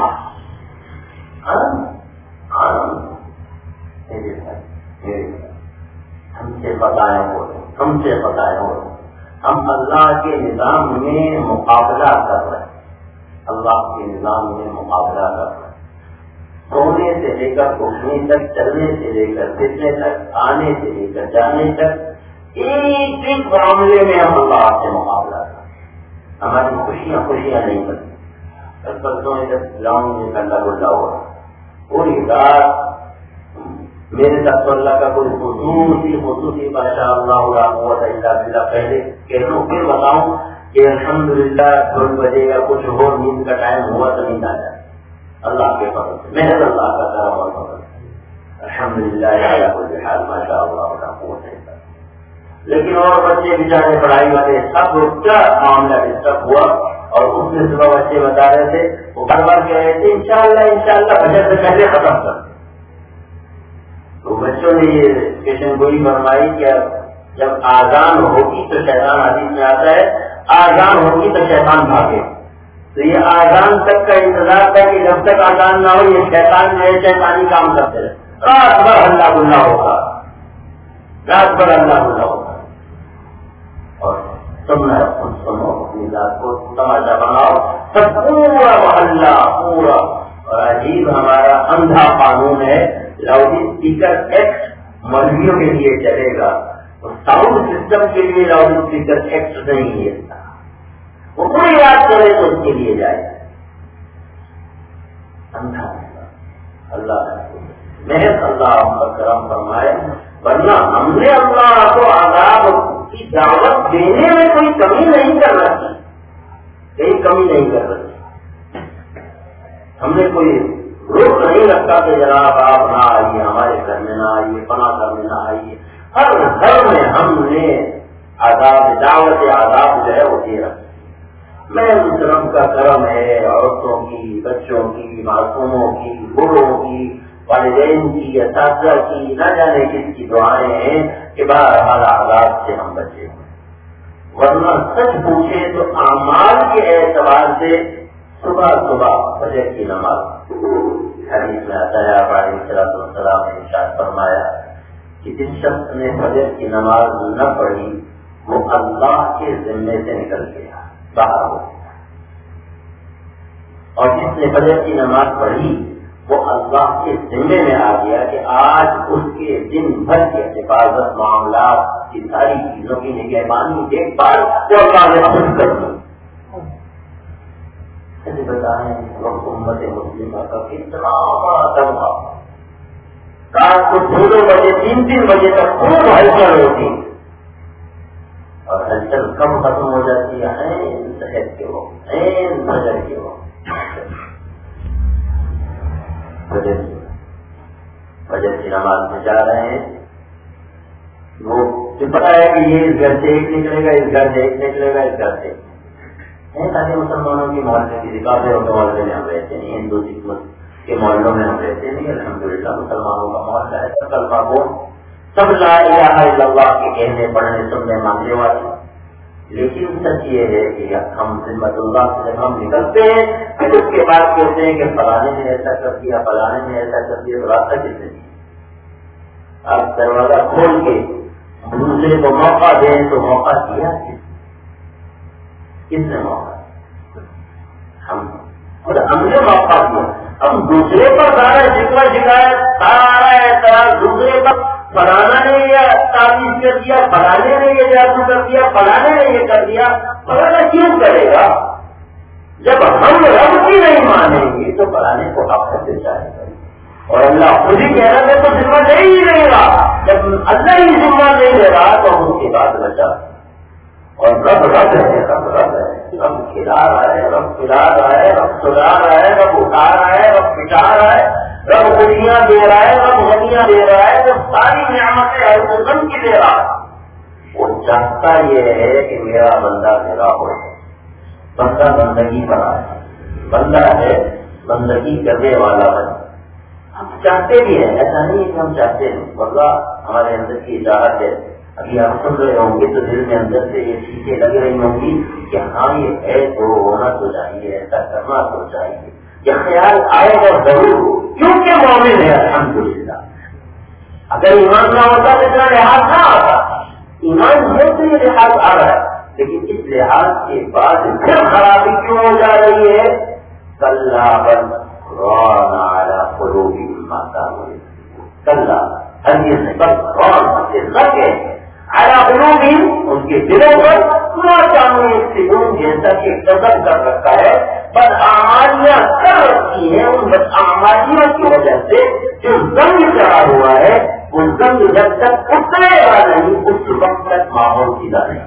ہم سے بتائیں ہو ہم سے بتائیں ہو ہم اللہ کے نظام میں مقابلہ کر رہے ہیں. اللہ کے نظام میں مقابلہ کر رہے ہیں. سونے سے لے کر اٹھنے تک، چلنے سے لے کر پھرنے تک، آنے سے لے کر جانے تک، ایک ایک معاملے میں ہم اللہ سے مقابلہ کر رہے ہیں. ہماری خوشیاں خوشیاں نہیں کرتی. پرسوں میں جب گراؤنڈ میں کنڈا گڈا ہوا پوری رات میرے ساتھ تو اللہ کا کوئی خصوصی خصوصی ماشاء اللہ ہوا تھا. پہلے کہہ لوں پھر بتاؤں کہ الحمدللہ دو بجے کا کچھ ہو نیند کا ٹائم ہوا تو نیند آ جائے. اللہ کے فضل سے محض اللہ کا کرم اور فضل الحمدللہ کوئی حال ماشاء اللہ قوت ہے. لیکن اور بچے بیچارے پڑھائی والے سب کا معاملہ ڈسٹرب ہوا اور اس میں صبح بچے بتا رہے تھے وہ بار بار کہہ رہے تھے انشاءاللہ انشاءاللہ بجٹ سے پہلے ختم کر. تو بچوں نے یہ پیشن گوئی فرمائی کہ جب آزان ہوگی تو شیطان حدیث میں آتا ہے آزان ہوگی تو شیطان بھاگے. تو یہ آزان تک کا انتظار تھا کہ جب تک آزان نہ ہو یہ شیطان جو ہے شیطانی کام کرتے رہے. رات بھر ہلّا گلا ہوگا، رات بھر ہلّا گلا ہوگا. اور سننا سنو اپنی ذات کو تماشا بناؤ. سب پورا محلہ پورا. اور عجیب ہمارا اندھا قانون ہے لاؤڈ اسپیکر ایکٹ مولویوں کے لیے چلے گا، ساؤنڈ سسٹم کے لیے لاؤڈ اسپیکر ایکٹ نہیں ہے. وہ کوئی یاد کرے تو اس کے لیے جائے. اندھا اللہ محض اللہ ہم پر کرم فرمائے، ورنہ ہم نے اللہ کو عذاب کی دعوت دینے میں کوئی کمی نہیں کر رہی، کہیں کمی نہیں کر رہی. ہم نے کوئی روک نہیں رکھا کہ جناب آپ نہ آئیے، ہمارے گھر میں نہ آئیے، پناہ گھر میں نہ آئیے. ہر گھر میں ہم نے عذاب دعوت عذاب جو ہے وہ دے رکھا. میں مسلم کا کرم ہے عورتوں کی، بچوں کی، معصوموں کی، بوڑھوں کی، والدین کی، اساتذہ کی، نہ جانے کس کی دعائیں ہیں کہ بہرحال عذاب سے ہم بچے. ورنہ سچ پوچھے تو اعمال کے اعتبار سے صبح صبح فجر کی نماز حدیث میں آتا ہے آپ علیہ السلام نے ارشاد فرمایا کہ جس شخص نے فجر کی نماز نہ پڑھی وہ اللہ کے ذمے سے نکل گیا، باہر ہو گیا. اور جس نے فجر کی نماز پڑھی وہ اللہ کے ذمے میں آ گیا کہ آج اس کے دن بھر کے حفاظت، معاملات کی ساری چیزوں کی نگہبانی دیکھ بھال وہ اللہ نے خود کر دی. ایسے بتائیں وقت امت مسلمہ کا کتنا بڑا دبا. رات کو دو دو بجے تین تین بجے تک خوب ہلچل ہوتی، اور ہلچل کب ختم ہو جاتی یا این صحت کے وقت، این نظر کے وقت فجر فجر کی نماز میں جا رہے ہیں، وہ پتا ہے کہ یہ اس گھر سے ایک نکلے گا، اس گھر سے ایک نکلے گا، اس گھر سے تاکہ مسلمانوں کی محلے کی ثقافتوں کے محلے میں ہم رہتے نہیں، ہندو سکھ کے محلوں میں ہم رہتے نہیں، الحمدللہ مسلمانوں کا محلہ ہے، سب کلمہ گو، سب لا الہ الا اللہ کے کہنے پڑھنے سننے ماننے والے۔ لیکن سچ یہ ہے کہ ہم ذمت اللہ سے جب ہم نکلتے ہیں پھر اس کے بعد کہتے ہیں کہ فلانے نے ایسا کر دیا، فلانے نے ایسا کر دیا، راستہ کس نے دیا؟ آپ دروازہ کھول کے دوسرے کو موقع دیں تو موقع دیا کس نے موقع؟ ہم خود ہم نے موقع دیا، ہم دوسرے پر سارا شکوہ شکایت سارا اعتراض دوسرے پر، فلانا نے یہ تعویذ کر دیا، فلانے نے یہ جادو کر دیا، فلانے نے یہ کر دیا، فلانا کیوں کرے گا؟ جب ہم رب کی نہیں مانیں گے تو فلانے کو حق سے چاہے گا، اور اللہ خود ہی کہہ رہا ہے تو ذمہ لے ہی نہیں رہا، جب اللہ ہی ذمہ نہیں لے رہا تو ہم اس کے بعد بچا، اور رب رب ہے، رب رب ہے، رب کھلا رہا ہے، رب پلا رہا ہے، رب سلا رہا ہے، رب اٹھا رہا ہے، رب پٹا رہا ہے، رب خوشیاں دے رہا ہے، رب غنیاں دے رہا ہے، رب ساری نعمتیں ہر قسم کی دے رہا ہے۔ وہ چاہتا یہ ہے کہ میرا بندہ میرا ہو، بندہ بندگی پر آئے، بندہ ہے بندگی کرنے والا بنے۔ ہم چاہتے بھی ہیں، ایسا نہیں ہے کہ ہم چاہتے ہیں، ورنہ ہمارے اندر کی اجازت ہے۔ ابھی آپ سن رہے ہوں گے تو دل میں اندر سے یہ چیزیں لگ رہی ہوں گی کہ ہاں یہ ہے تو ہونا تو چاہیے، ایسا کرنا تو چاہیے، یہ خیال آئے گا ضرور، کیونکہ مومن ہے الحمدللہ۔ اگر ایمان نہ ہوتا تو اتنا لحاظ نہ آتا، ایمان ہے تو یہ لحاظ آ رہا ہے، لیکن اس لحاظ کے بعد پھر خرابی کیوں ہو جا رہی ہے؟ کلا بل ران علی قلوبہم ما کانوا یکسبون، کلا ہرگز نہیں، بل ران سے لگے علی قلوبہم ان کے دلوں پر ما کانوا یکسبون، جیسا کہ قدم کر رکھا ہے، بدعمالیاں کر رکھی ہیں، ان بدعمالیوں کی وجہ سے جو زنگ چڑھا ہوا ہے وہ زنگ جب تک اترے گا نہیں اس وقت تک ماحول سیدھا نہیں۔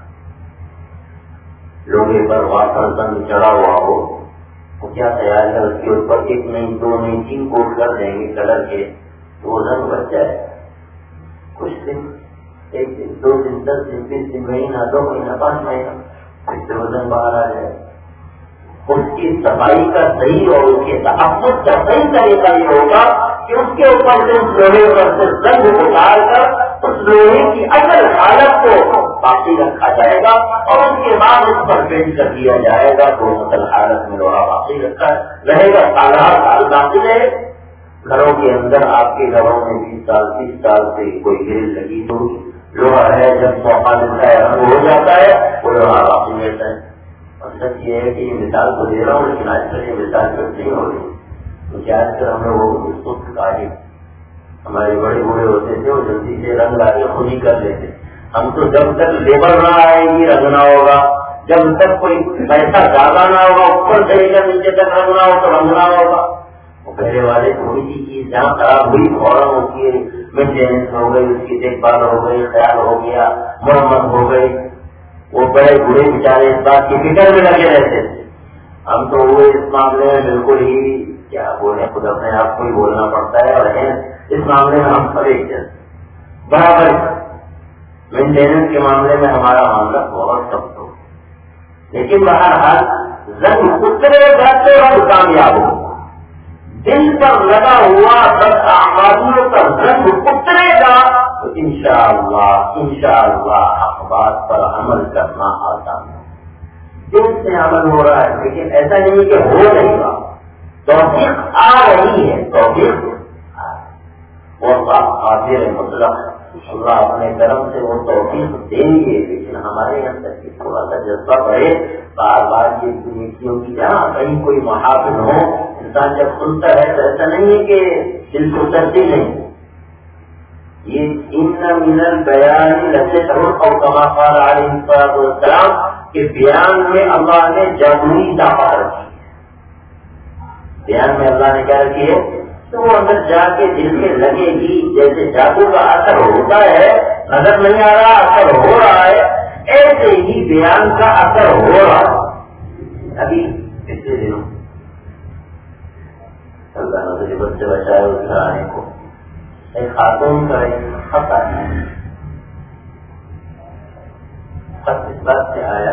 لوگے پر واٹر زنگ چڑھا ہوا ہو تو کیا خیال ہے اس کے اوپر ایک نہیں دو نہیں تین کوٹ کر دیں گے کلر کے تو وہ زنگ بچ جائے، کچھ دن ایک دن دو دن دس دن بیس دن مہینہ دو مہینہ پانچ مہینہ پھر سے وہ زنگ باہر آ جائے۔ اس کی صفائی کا صحیح اور اس کے تحفظ کا صحیح طریقہ یہ ہوگا کہ اس کے اوپر سے اس لوہے پر سے زنگ اتار کر اس لوہے کی اصل حالت کو باقی رکھا جائے گا اور اس کے بعد اس پر پینٹ کر دیا جائے گا تو اصل حالت میں لوہا باقی رکھا رہے گا، سالہ سال باقی رہے۔ گھروں کے اندر آپ کے گھروں میں بیس سال تیس سال سے کوئی گرل لگی تو لوہا ہے، جب موقع ملتا ہے رنگ ہو جاتا ہے وہ لوہا باقی رہتا ہے۔ اور سچ یہ ہے کہ یہ مثال کو دے رہا ہوں لیکن آج کل یہ مثال پر نہیں ہو رہی، کیونکہ آج کل ہم لوگ وہ سست کاہی، ہمارے بڑے بوڑھے ہوتے تھے وہ جلدی سے رنگ لا کے خود ہی کر لیتے، ہم تو جب تک لیبر نہ آئے گی رنگ نہ ہوگا، جب تک کوئی پیسہ زیادہ نہ ہوگا اوپر سے لے کر نیچے تک رنگ نہ ہو تو رنگ نہ ہوگا۔ وہ پہلے والے تھوڑی سی چیز جہاں خراب ہوئی فوراً اس کی مینٹیننس ہو گئی، اس کی دیکھ بھال ہو گئی، خیال ہو گیا، مرمت ہو گئی، وہ بڑے بوڑھے بیچارے اس بات کی فکر میں لگے رہتے تھے۔ ہم تو وہ اس معاملے میں بالکل ہی کیا بولے، خود اپنے آپ کو ہی بولنا پڑتا ہے، اور اس معاملے میں ہم سب ایک جیسے برابر مینٹیننس کے معاملے میں ہمارا معاملہ بہت سخت ہو، لیکن بہرحال زنگ اترے گا تو ہم کامیاب ہو، دل پر لگا ہوا بد اعمالیوں کا زنگ اترے گا تو انشاءاللہ انشاءاللہ اخبار پر عمل کرنا آسان ہے۔ دل سے عمل ہو رہا ہے لیکن ایسا نہیں کہ ہو نہیں رہا، توفیق آ رہی ہے، توفیق وہ قادر مطلق، اللہ اپنے کرم سے وہ توفیق دیں گے، لیکن ہمارے اندر کی تھوڑا سا جذبہ بڑھے، بار بار یہ نیکیوں کی جہاں کہیں کوئی محافظ ہو، انسان جب سنتا ہے تو ایسا نہیں ہے کہ دل کو اترتی نہیں، یہ ان من البیان لسحر او کما قال علیہ الصلوۃ والسلام کہ بیان میں اللہ نے جادوئی طاقت رکھی ہے، بیان میں اللہ نے کیا رکھی ہے تو وہ اندر جا کے دل میں لگے گی، جیسے جادو کا اثر ہوتا ہے، نظر نہیں آ رہا اثر ہو رہا ہے، ایسے ہی بیان کا اثر ہو رہا ابھی پچھلے دنوں اللہ نے بچے بچائے اس گھرانے کو ایک خاتون کا ایک خط آیا، خط اس بات سے آیا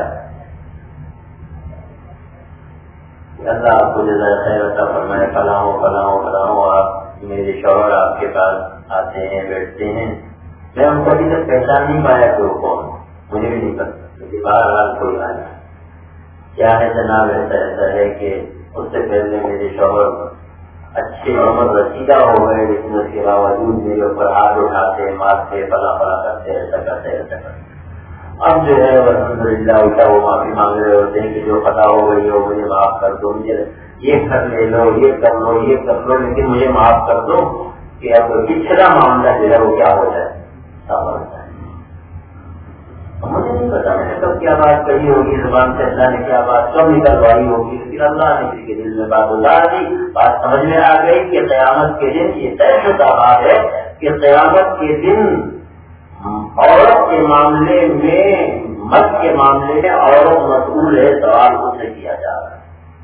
کہ اللہ آپ کو جزائے خیر عطا فرمائے، فلاں ہو فلاں ہو فلاں ہو، آپ میرے شوہر آپ کے پاس آتے ہیں بیٹھتے ہیں، میں ان کو ابھی تک پہچان نہیں پایا کہ وہ کون، مجھے بھی نہیں پتا، لیکن بہرحال کوئی آیا کیا ہے جناب، ایسا ایسا ہے کہ اس سے پہلے میرے شوہر اچھے عمر رسیدہ ہو گئے، لیکن اس کے باوجود میرے اوپر ہاتھ اٹھاتے مارتے فلا فلا کرتے ایسا کرتے ایسا کرتے، اب جو ہے الحمد للہ الٹا وہ معافی مانگ رہے ہوتے ہیں کہ جو خطا ہو گئی ہو مجھے معاف کر دو، مجھے یہ کر لے لو یہ کر لو یہ کر لو لیکن مجھے معاف کر دو کہ اب پچھلا معاملہ جو ہے وہ کیا ہو جائے صاف ہو جائے۔ مجھے نہیں پتا میں نے کب کیا بات کہی ہوگی، زبان سے اللہ نے کیا بات کب نکلوائی ہوگی، لیکن اللہ نے کسی کے دل میں بات اتار دی، بات سمجھ میں آ گئی کہ قیامت کے دن یہ طے شدہ بات ہے کہ قیامت کے دن عورت کے معاملے میں مرد کے معاملے میں عورت مسئول ہے، سوال اس سے کیا جا رہا ہے،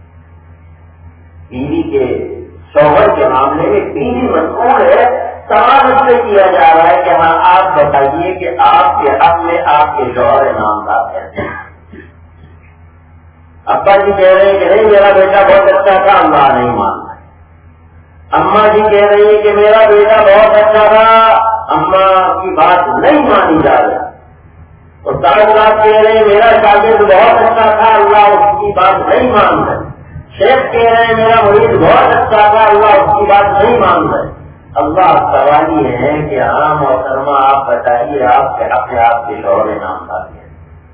بیوی کے شوہر کے معاملے میں بیوی مسئول ہے، سوال اس سے کیا جا رہا ہے کہ ہاں آپ بتائیے کہ آپ کے حق میں آپ کے شوہر نامدار کہتے ہیں۔ ابا جی کہہ رہے ہیں کہ نہیں میرا بیٹا بہت اچھا تھا، اللہ نہیں مان رہا، اماں جی کہہ رہی ہے کہ میرا بیٹا بہت اچھا تھا، اماں کی بات نہیں مانی جا رہی، استاد صاحب کہہ رہے ہیں میرا شاگرد بہت اچھا تھا، اللہ اس کی بات نہیں مان رہے، شیخ کہہ رہے ہیں میرا مرید بہت اچھا تھا، اللہ اس کی بات نہیں مان رہے۔ اللہ سوال یہ ہے کہ ہاں محترمہ آپ بتائیے آپ کے حق میں آپ کے شوہر نامدار ہے،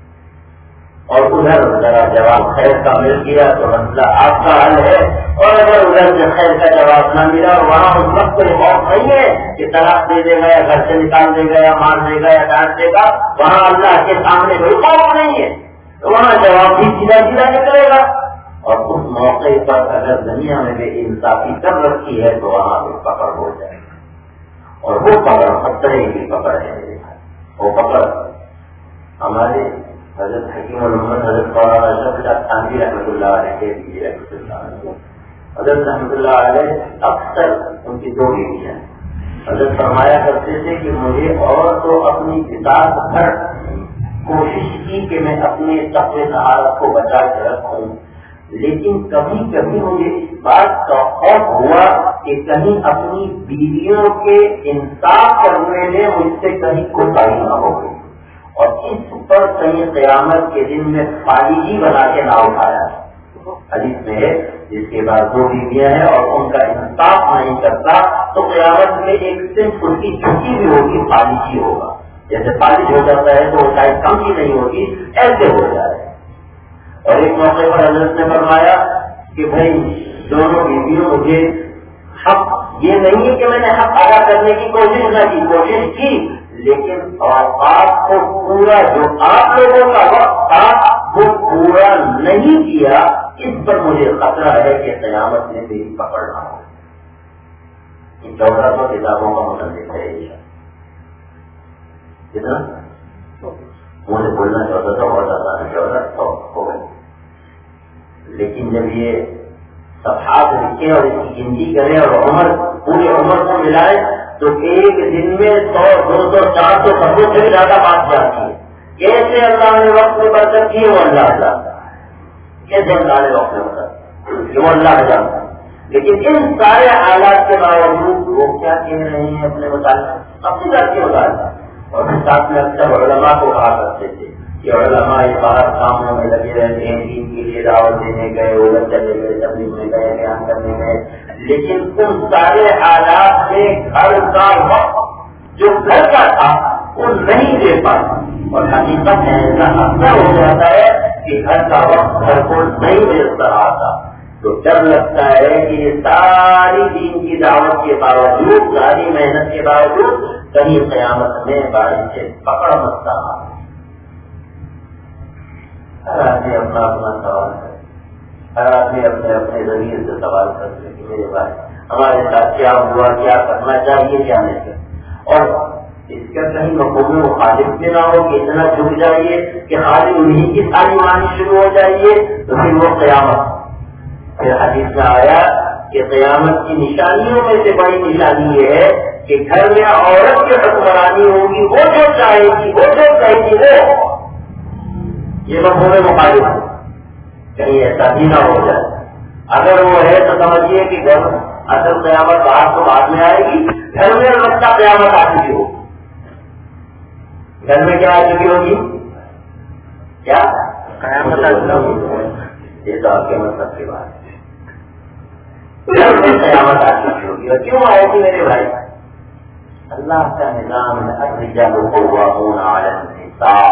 اور ادھر ذرا جواب خیر کا مل گیا تو مسئلہ آپ کا حل ہے، اور اگر ادھر سے خیر کا جواب نہ ملا وہاں اس وقت کوئی خوف نہیں ہے کہ طلاق دے دے گا یا گھر سے نکال دے گا یا مار دے گا یا ڈانٹ دے گا، وہاں اللہ کے سامنے کوئی خوف نہیں ہے، تو وہاں جواب بھی سیدھا سیدھا نکلے گا، اور اس موقع پر اگر دنیا میں بے انصافی کر رکھی ہے تو وہاں پہ پکڑ ہو جائے گی، اور وہ پکڑ خطرے کی پکڑ ہے، وہ پکڑ ہمارے حضرت حکیم محمد حضرت مولانا اشرف شاہ تھانوی رحمۃ اللہ علیہ کے لیے رحمۃ اللہ علیہ حضرت رحمۃ اللہ علیہ اکثر ان کی دو بیویاں حضرت فرمایا کرتے تھے کہ مجھے اور تو اپنی کتاب پر کوشش کی کہ میں اپنے تقوی طہارت کو بچا کے رکھوں، لیکن کبھی کبھی مجھے اس بات کا خوف ہوا کہ کہیں اپنی بیویوں کے انصاف کرنے میں مجھ سے کہیں کوتاہی نہ ہو گئی، اور اس پر کہیں قیامت کے دن میں فالجی بنا کے نہ اٹھایا، حدیث میں ہے جس کے بعد دو بیویاں ہیں اور ان کا انصاف نہیں کرتا تو قیامت میں ایک صرف اس کی چھٹی بھی ہوگی، فالجی ہوگا، جیسے فالج ہو جاتا ہے تو وہ شاید کم ہی نہیں ہوگی، ایسے ہو جائے۔ اور ایک موقع پر حضرت نے فرمایا کہ بھائی دونوں بیویوں مجھے حق، یہ نہیں ہے کہ میں نے حق ادا کرنے کی کوشش نہ کی، کوشش کی لیکن اوقات کو پورا جو آپ لوگوں کا وقت تھا وہ پورا نہیں کیا، اس پر مجھے خطرہ ہے کہ قیامت میں میری پکڑ نہ ہو۔ ان چودہ سو کتابوں کا مصنف ہے یہ کتنا مجھے بولنا چودہ سو بہت آسان ہے، چودہ سو ہو گئی، لیکن جب یہ صفحات لکھے اور اس کی گنتی کرے اور عمر پورے عمر کو ملائے تو ایک دن میں سو دو سو چار سو سب سے بھی زیادہ بات جاتی ہے۔ کیسے اللہ نے وقت میں برکت کی وہ اللہ جانتا ہے، کیسے اللہ نے وقت میں برکت وہ اللہ جانتا ہے، لیکن ان سارے حالات کے باوجود وہ کیا کہہ رہے ہیں اپنے متعلق، اپنی ذات کے متعلق، اور ساتھ میں اکثر علماء کو کہا کرتے تھے کہ علماء باہر کاموں میں لگے رہتے ہیں، دین کے لیے دعوت دینے گئے، علم چلے گئے، تبلیغ میں گئے، بیان کرنے گئے، لیکن ان سارے حالات میں گھر کا وقت جو گھر کا تھا وہ نہیں دے پاتا، اور حقیقت ہے ایسا اکثر ہو جاتا ہے کہ گھر کا وقت گھر کو نہیں دے رہا، تو ڈر لگتا ہے کہ یہ ساری دین کی دعوت کے باوجود، ساری محنت کے باوجود کہیں قیامت میں بارش سے پکڑ مت رہا۔ ہر آدمی اپنا اپنا سوال کرے، ہر آدمی اپنے اپنے ذریعے سے سوال کرتے کہ میرے بھائی ہمارے ساتھ کیا ہوا، کیا کرنا چاہیے کیا نہیں، اور اس کا کہیں مفہوم مخالف میں نہ ہو کہ اتنا جھک جائیے کہ خالی انہیں کی ساری مانی شروع ہو جائیے تو پھر وہ قیامت. پھر حدیث میں آیا کہ قیامت کی نشانیوں میں سے بڑی نشانی یہ ہے کہ گھر میں عورت کی حکمرانی ہوگی، وہ جو چاہے گی وہ جو کہے گی وہ. یہ مفہوم مخالف ہے، کہیں ایسا بھی نہ ہو جائے. اگر وہ ہے تو سمجھیے کہ گھر اصل قیامت باہر تو بعد میں آئے گی، گھر میں بچہ قیامت آ چکی ہوگی. گھر میں کیا آ چکی ہوگی؟ کیا قیامت آ چکی ہوگی. یہ تو آپ کے مطلب کی بات ہے. گھر میں قیامت آ چکی ہوگی. اور کیوں آئے گی میرے بھائی؟ اللہ کا نظام ہے الرجال قوامون علی النساء.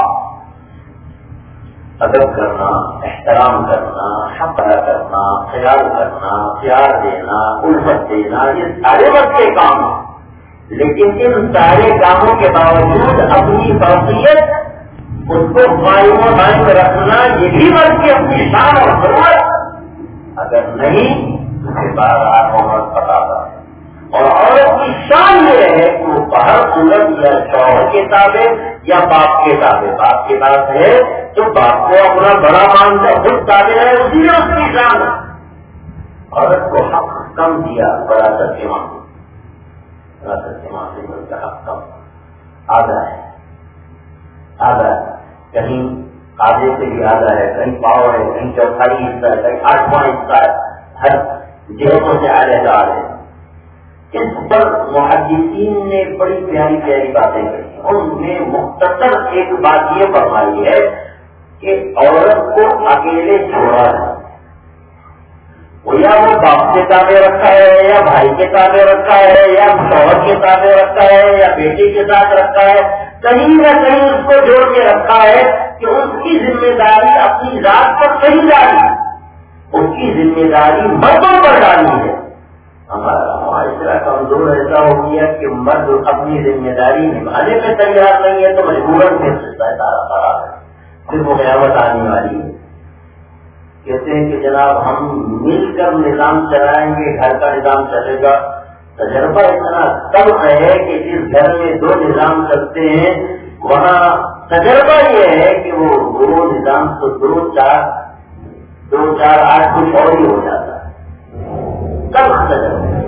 ادب کرنا، احترام کرنا، حق ادا کرنا، خیال کرنا، پیار دینا، الفت دینا، یہ سارے وقت کے کام ہیں. لیکن ان سارے کاموں کے باوجود اپنی فوقیت اس کو قائم و دائم رکھنا یہ بھی مرد کی اپنی شان اور ضرورت. اگر نہیں تو پھر بار بار عورت پتا ہے. اور عورت کی شان یہ ہے کہ وہ باہر صورت یا شوہر کے تابع یا باپ کے تابع. باپ کے پاس ہے تو باپ کو اپنا بڑا مانتا ہے، خود تابع ہے، اسی میں اس کی شان ہے. عورت کو حق کم دیا وراثت کے معاملے وراثت کے معاملے میں اس کا حق کم آدھا ہے آدھا ہے. کہیں آدھے سے بھی آدھا ہے، کہیں پاؤ ہے، کہیں چوتھائی حصہ ہے، کہیں آٹھواں حصہ ہے. ہر جہتوں سے آلے جا رہے ہیں. اس پر محدثین نے بڑی پیاری پیاری باتیں کہی. ان میں مختصر ایک بات یہ فرمائی ہے کہ عورت کو اکیلے چھوڑا ہے، وہ یا وہ باپ کے تابع رکھا ہے، یا بھائی کے تابع رکھا ہے، یا شوہر کے تابع رکھا ہے، یا بیٹے کے ساتھ رکھا ہے. کہیں نہ کہیں اس کو جوڑ کے رکھا ہے کہ اس کی ذمہ داری اپنی ذات پر نہیں ڈالی، اس کی ذمہ داری مردوں پر ڈالی ہے. ہمارا معاشرہ کمزور ایسا ہو گیا کہ مرد اپنی ذمہ داری نبھانے پہ تیار نہیں ہے تو مجبوراً پھر سکتا ہے سارا خراب ہے. پھر وہ قیامت آنے والی ہے. کہتے ہیں کہ جناب ہم مل کر نظام چلائیں گے، گھر کا نظام چلے گا. تجربہ اتنا کم ہے کہ جس گھر میں دو نظام چلتے ہیں وہاں تجربہ یہ ہے کہ وہ دو نظام تو دو چار دو چار آٹھ کچھ اور ہی ہو جاتا ہے. کم تجربہ.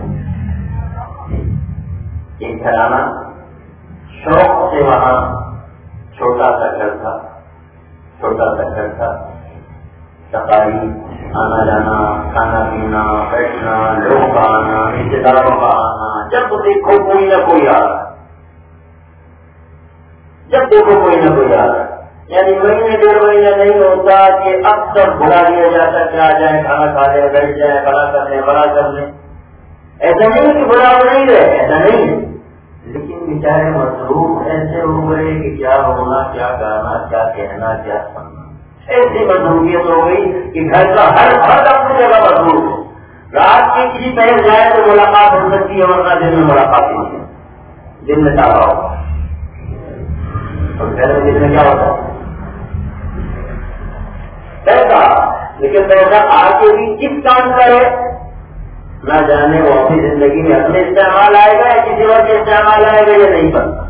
ایک گھرانہ شوق سے وہاں چھوٹا سا گھر تھا چھوٹا سا گھر تھا صفائی، آنا جانا، کھانا پینا، بیٹھنا، لوگوں کا آنا، رشتے داروں کا آنا. جب دیکھو کوئی نہ کوئی آ رہا جب دیکھو کوئی نہ کوئی آ رہا یعنی مہینے ڈیڑھ مہینہ نہیں ہوتا کہ اب تک بلا لیا جاتا کہ آ جائیں، کھانا کھا لیں، بیٹھ جائیں، بڑا کر لیں بڑا کر لیں. ایسا نہیں کہ بڑا نہیں رہے، ایسا نہیں. لیکن بیچارے مصروف ایسے ہو گئے کہ کیا ہونا، کیا گانا، کیا کہنا، کیا سننا. ایسی مصروفیت ہو گئی کہ گھر کا ہر فرد اپنی جگہ مصروف ہے. رات کی کسی پہل جائے تو ملاقات ہو سکتی ہے، ورنہ دن میں ملاقات نہیں ہے. دن میں تارا ہوگا اور گھر میں دن میں کیا ہوتا ہے پیسہ. لیکن پیسہ آگے بھی کس کام کا ہے نہ جانے. وہ اپنی زندگی میں اپنے استعمال آئے گا یا کسی اور کے استعمال آئے گا یہ نہیں پتا.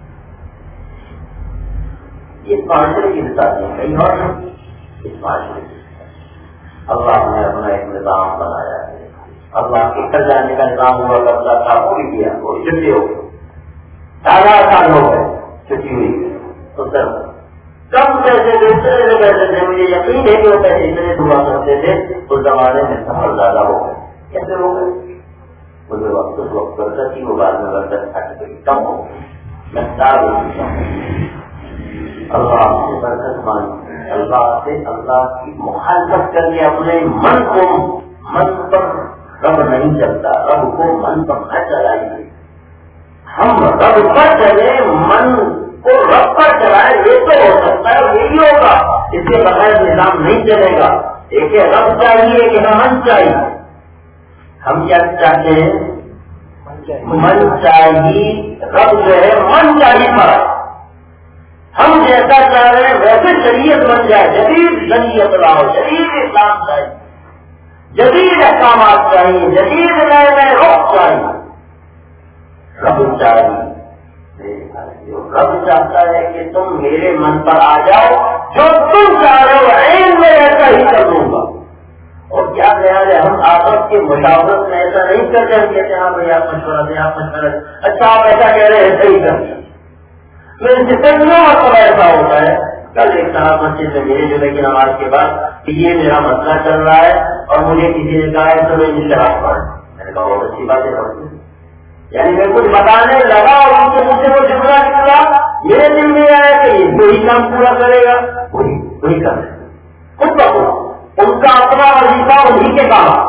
اس معاشرے کی مثال نہیں کہیں اور نہیں. اس معاشرے کی اللہ نے اپنا ایک نظام بنایا ہے. اللہ کے کر جانے کا نظام ہوا کرتا تھا، وہ بھی کیا، وہ چھٹی ہو گئی. سارا سال ہو گئے چھٹی ہوئی تو سر کم پیسے دیتے پیسے تھے. مجھے یقین ہے کہ وہ پیسے اتنے دعا کرتے تھے اس زمانے میں سفر زیادہ ہو گئے. کیسے ہو گئے؟ مجھے وقت اس وقت کرتا تھی، وہ بعد میں برکت ہٹ گئی، کم ہو گئی. میں سال اللہ سے برکت مانگی، اللہ سے اللہ کی مخالفت کر کے اپنے من کو من پر رب نہیں چلتا. رب کو من پر نہ چلائیے. ہم رب پر چلے، من کو رب پر چلائے. یہ تو ہو سکتا ہے، یہی ہوگا. اس کے بغیر نظام نہیں چلے گا. ایک رب چاہیے کہ من چاہیے. ہم کیا چاہتے ہیں؟ من چاہیے. رب جو ہے من چاہیے پر ہم جیسا چاہ رہے ہیں ویسے شریعت بن جائے. جدید شریعت لاؤ، جدید اسلام چاہیے، جدید احکامات چاہیے، جدید نئے نئے رخ چاہیے. رب چاہیے رب چاہتا ہے کہ تم میرے من پر آ جاؤ، جو تم چاہ رہے ہو عین میں ایسا ہی کر دوں گا. اور کیا خیال ہے ہم آپس کے مشاورت میں ایسا نہیں کرتے، ہم کہتے ہیں ہاں بھائی آپ مشورہ دیں آپ مشورہ دیں، اچھا آپ ایسا کہہ رہے ہیں ایسا ہی کر دیں. میرے جتنا مطلب ایسا ہوتا ہے. کل ایک صاحب مسجد میں میرے جمعے کی نماز کے بعد کہ یہ میرا مسئلہ چل رہا ہے اور مجھے کسی نے کہا ہے چلو ان شراب پڑھ. میں نے کہا بہت اچھی بات ہے پڑھتی، یعنی میں کچھ بتانے لگا اور ان کے مجھ سے وہ جملہ نکلا، میرے دل میں آیا کہ یہ وہی کام پورا کرے گا، وہی وہی کر رہے خود بخود ان کا اپنا وظیفہ انہیں کے کام.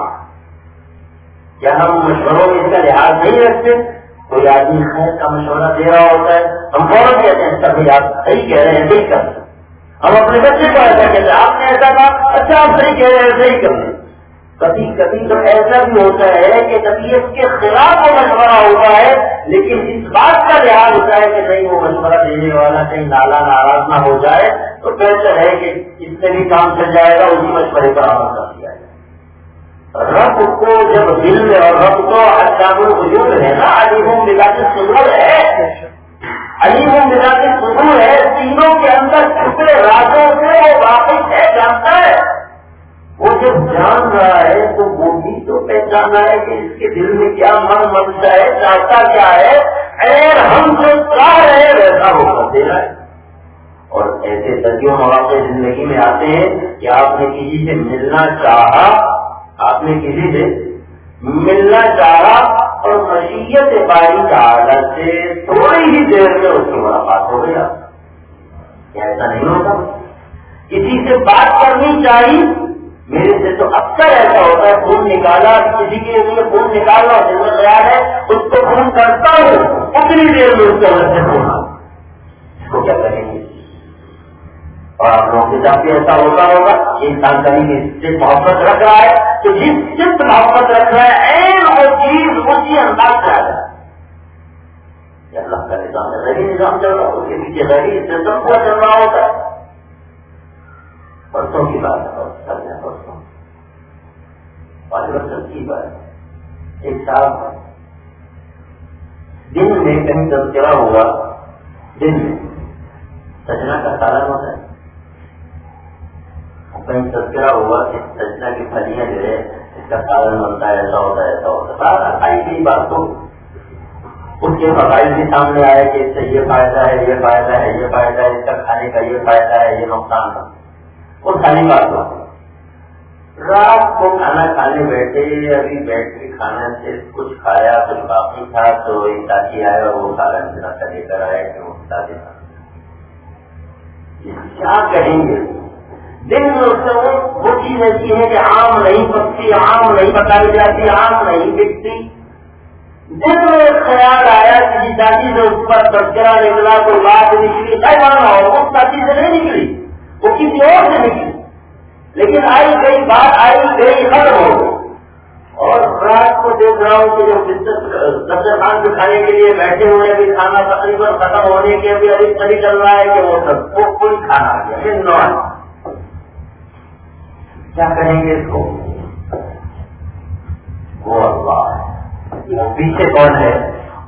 کیا ہم مشوروں میں اس کا لحاظ نہیں رکھتے؟ کوئی آدمی خیر کا مشورہ دے رہا ہوتا ہے ہم فوراً کہتے ہیں سبھی آپ صحیح کہہ رہے ہیں صحیح کر رہے ہیں. ہم اپنے بچے کو ایسا کہتے ہیں آپ نے ایسا کہا اچھا آپ صحیح کہہ رہے ہیں صحیح کر رہے ہیں. کبھی کبھی تو ایسا بھی ہوتا ہے کہ کبھی اس کے خلاف وہ مشورہ ہوتا ہے لیکن اس بات کا لحاظ ہوتا ہے کہ نہیں وہ مشورہ دینے والا کہیں نالا ناراض نہ ہو جائے تو بہتر ہے کہ اس سے بھی کام چل جائے گا، اسی مشورے پر عمل کر دیا جائے. رب کو جب دل میں، اور رب تو علام الغیوب ہے نا، علیم بذات الصدور ہے، علیم بذات الصدور ہے، تینوں کے اندر چھپے رازوں سے وہ واقف ہے، جانتا ہے. وہ جب جان رہا ہے تو وہ بھی تو پہچان رہا ہے کہ اس کے دل میں کیا من منتا ہے، چاہتا کیا ہے، اگر ہم جو چاہ رہے ہیں ویسا وہ کر دے رہا ہے. اور ایسے صدیوں مواقع زندگی میں آتے ہیں کہ آپ نے کسی سے ملنا چاہا، آپ نے کسی سے ملنا چاہا اور مشیت باری کا حالت سے تھوڑی ہی دیر میں اس کی ملاقات ہو گیا. کیا ایسا نہیں ہوتا؟ کسی سے بات کرنی چاہیے، میرے سے تو اکثر ایسا ہوتا ہے فون نکالا، کسی کے لیے فون نکالا اور جب تیار ہے اس کو فون کرتا ہوں اتنی دیر میں اس کو الگ سے فون آتا، اس کو کیا کریں گے؟ اور آپ لوگوں کے ساتھ بھی ایسا ہوتا ہوگا کہ انسان کہیں سے محبت رکھ رہا ہے تو جس جس محبت رکھ رہا ہے این وہ چیز اسی انداز سے آ جائے. اللہ کا نظام ہے، غیر نظام چل رہا ہے، اس کے پیچھے غیر سسٹم پورا چل رہا ہوتا ہے. پرسوں کی بات ہے، پرسوں پانچ برسوں کی بات، ایک صاحب دن میں کہیں تذکرہ ہوا، دن میں سجنا کا سالن ہوتا ہے، کہیں تذکرہ ہوا کہ سجنا کی پھلیاں جو ہے اس کا سالن بنتا ہے، ایسا ہوتا ہے ایسا ہوتا ہے. سارا کھائی گئی بات تو اس کے فوائد بھی سامنے آئے کہ اس سے یہ فائدہ ہے یہ فائدہ ہے یہ فائدہ ہے، اس کا کھانے کا یہ فائدہ ہے یہ نقصان ہے. وہ کھانے بات ہو. رات کو کھانا کھانے بیٹھے، ابھی بیٹھ کے کھانا سے کچھ کھایا کچھ باقی تھا تو ایک ساتھی آیا اور وہ سالن بنا کر لے کر آئے کہ وہ ساتھی کیا کہیں گے. دن میں اس سے وہ چیز ایسی ہے کہ آم نہیں پکتی، آم نہیں پکائی جاتی، آم نہیں بکتی. دن میں خیال آیا کسی ساتھی سے اس پر تذکرہ نکلا، کوئی بات نکلی، خیر نہ ہو اس ساتھی سے نہیں نکلی، وہ کسی اور سے نکلی، لیکن آئی گئی بات آئی گئی ختم ہو گئی. اور رات کو دیکھ رہا ہوں کہ جو دسترخوان پہ کھانے کے لیے بیٹھے ہوئے ابھی کھانا تقریباً ختم ہونے کے ابھی ابھی پتہ چل رہا ہے کہ وہ سب وہ کوئی کھانا آ گیا پھر نوان. کیا کہیں گے اس کو؟ وہ اللہ ہے، وہ پیچھے کون ہے؟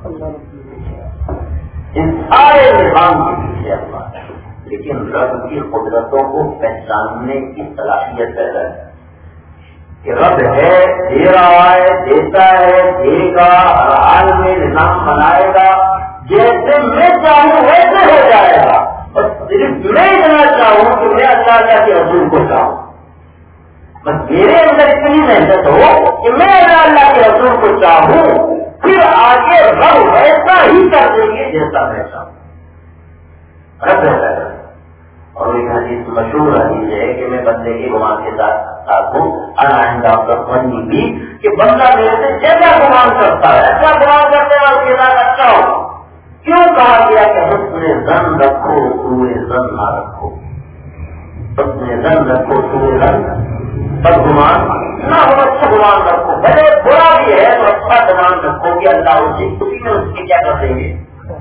ان سارے نظام کے پیچھے اللہ ہے. لیکن رب کی قدرتوں کو پہچاننے کی صلاحیت پیدا ہے کہ رب ہے، دے رہا ہے، دیتا ہے، دے گا، ہر حال میں نظام بنائے گا، جیسے میں چاہوں ویسے ہو جائے گا. اور صرف میں اتنا چاہوں کہ میں اللہ کے رسول کو چاہوں، بس میرے اندر اتنی محنت ہو کہ میں اللہ کے رسول کو چاہوں، پھر آگے رب ویسا ہی کر دیں گے جیسا میں چاہوں. رب ایسا کر. اور ایک حدیث مشہور حدیث ہے کہ میں بندے کے گمان کے ساتھ ساتھ ہوں، آئندہ بنی بھی کہ بندہ میرے سے جیسا گمان کرتا ہے اچھا گمان کرتے ہیں اور کے ساتھ اچھا ہو. کیوں کہا گیا کہ حسن ظن رکھو سوء ظن نہ رکھو، حسن ظن رکھو سوء ظن، بد گمان نہ ہو، اچھا گمان رکھو، بھلے برا بھی ہے تو اچھا گمان رکھو کہ اللہ اسے اسی میں اس کے کیا کر دیں گے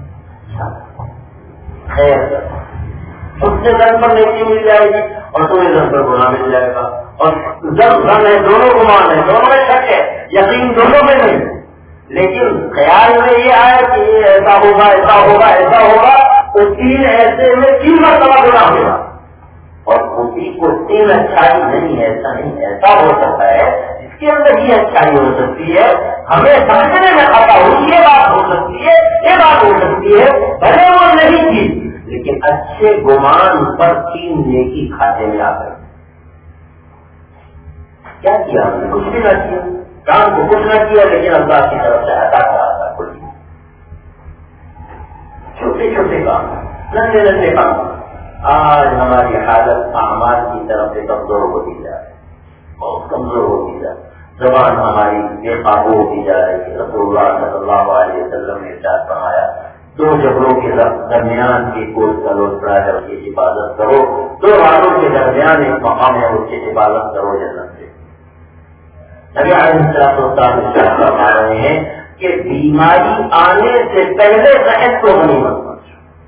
خیر. اس سے زن پر نیکی مل جائے گی اور تمہیں زن پر گناہ مل جائے گا. اور زن زن ہے، دونوں گمان ہے، دونوں میں شک ہے، یقین دونوں میں نہیں. لیکن خیال میں یہ آیا کہ یہ ایسا ہوگا ایسا ہوگا ایسا ہوگا تو تین ایسے میں تین مرتبہ گناہ ہوگا، اور اسی کو تین اچھائی نہیں، ایسا نہیں، ایسا ہو سکتا ہے اس کے اندر یہ اچھائی ہو سکتی ہے، ہمیں سمجھنے میں خطا ہو یہ بات ہو سکتی ہے، یہ بات ہو سکتی ہے، بھلے وہ نہیں تھی لیکن اچھے گمان پر تین نیکی کھاتے میں آ گئے۔ کیا کیا ہم نے؟ کچھ بھی نہ کیا، کام کو کچھ نہ کیا، لیکن اللہ کی طرف سے عطا کرا تھا کچھ چھوٹے چھوٹے کام، ننھے ننھے کام۔ آج ہماری حالت اعمال کی طرف سے کمزور ہوتی جا رہی ہے، بہت کمزور ہوتی جا رہی ہے، زبان ہماری بے قابو ہوتی جا رہی ہے۔ رسول اللہ صلی اللہ علیہ وسلم نے ارشاد فرمایا دو جبروں کے درمیان کی کوئی کلوٹ پڑا ہے، اس کی حفاظت کرو، دو راتوں کے درمیان ایک مقام ہے، اس کی حفاظت کرو جنت سے۔ نبی علیہ السلام ارشاد فرما رہے ہیں کہ بیماری آنے سے پہلے صحت کو غنیمت سمجھو۔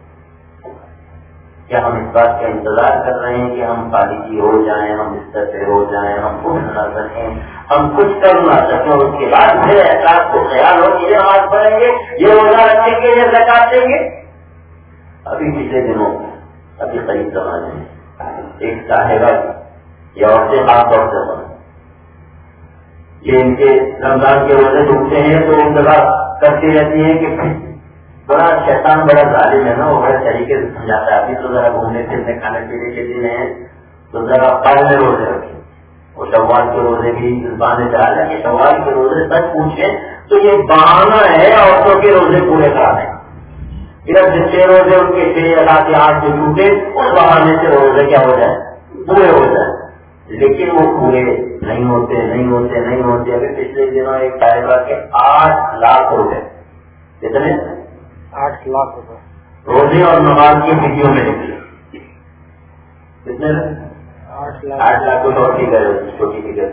کیا ہم اس بات کا انتظار کر رہے ہیں کہ ہم خارجی ہو جائیں، ہم بستر سے ہو جائیں، ہم کچھ نہ سکیں، ہم کچھ کر نہ سکیں، اس کے بعد پھر احساس کو خیال ہو کہ یہ نماز پڑھیں گے، یہ روزہ رکھیں گے، یہ زکات دیں گے؟ ابھی پچھلے دنوں ابھی قریب زمانے میں ایک صاحبہ یا عورتیں خاص طور سے بنے یہ ان کے رمضان کے روزے ڈوبتے ہیں تو انتظار کرتی رہتی ہیں کہ بڑا شیطان بڑا ظالم ہے نا، وہ بڑے طریقے سے سمجھاتا ہے، ابھی تو ذرا گھومنے پھرنے کھانے پینے کے دن ہیں تو ذرا پہلے روزے رکھیں، وہ شوال کے روزے بھی باندھے چلا رہے ہیں، شوال کے روزے سچ پوچھیں تو یہ بہانہ ہے عورتوں کے روزے پورے کرانے کا۔ پھر جس چھ روزے ان کے چھ یا سات یا آٹھ سے ٹوٹے اس بہانے سے روزے کیا ہو جائے پورے ہو جائے، لیکن وہ پورے نہیں ہوتے نہیں ہوتے نہیں ہوتے۔ ابھی پچھلے دنوں ایک طالبہ کے آٹھ لاکھ ہو گئے، کتنے؟ آٹھ لاکھ روپے روزے اور نماز کی ویڈیو میں نکلی، کتنے؟ آٹھ لاکھ آٹھ لاکھ کو چھوٹی فگر چھوٹی فگر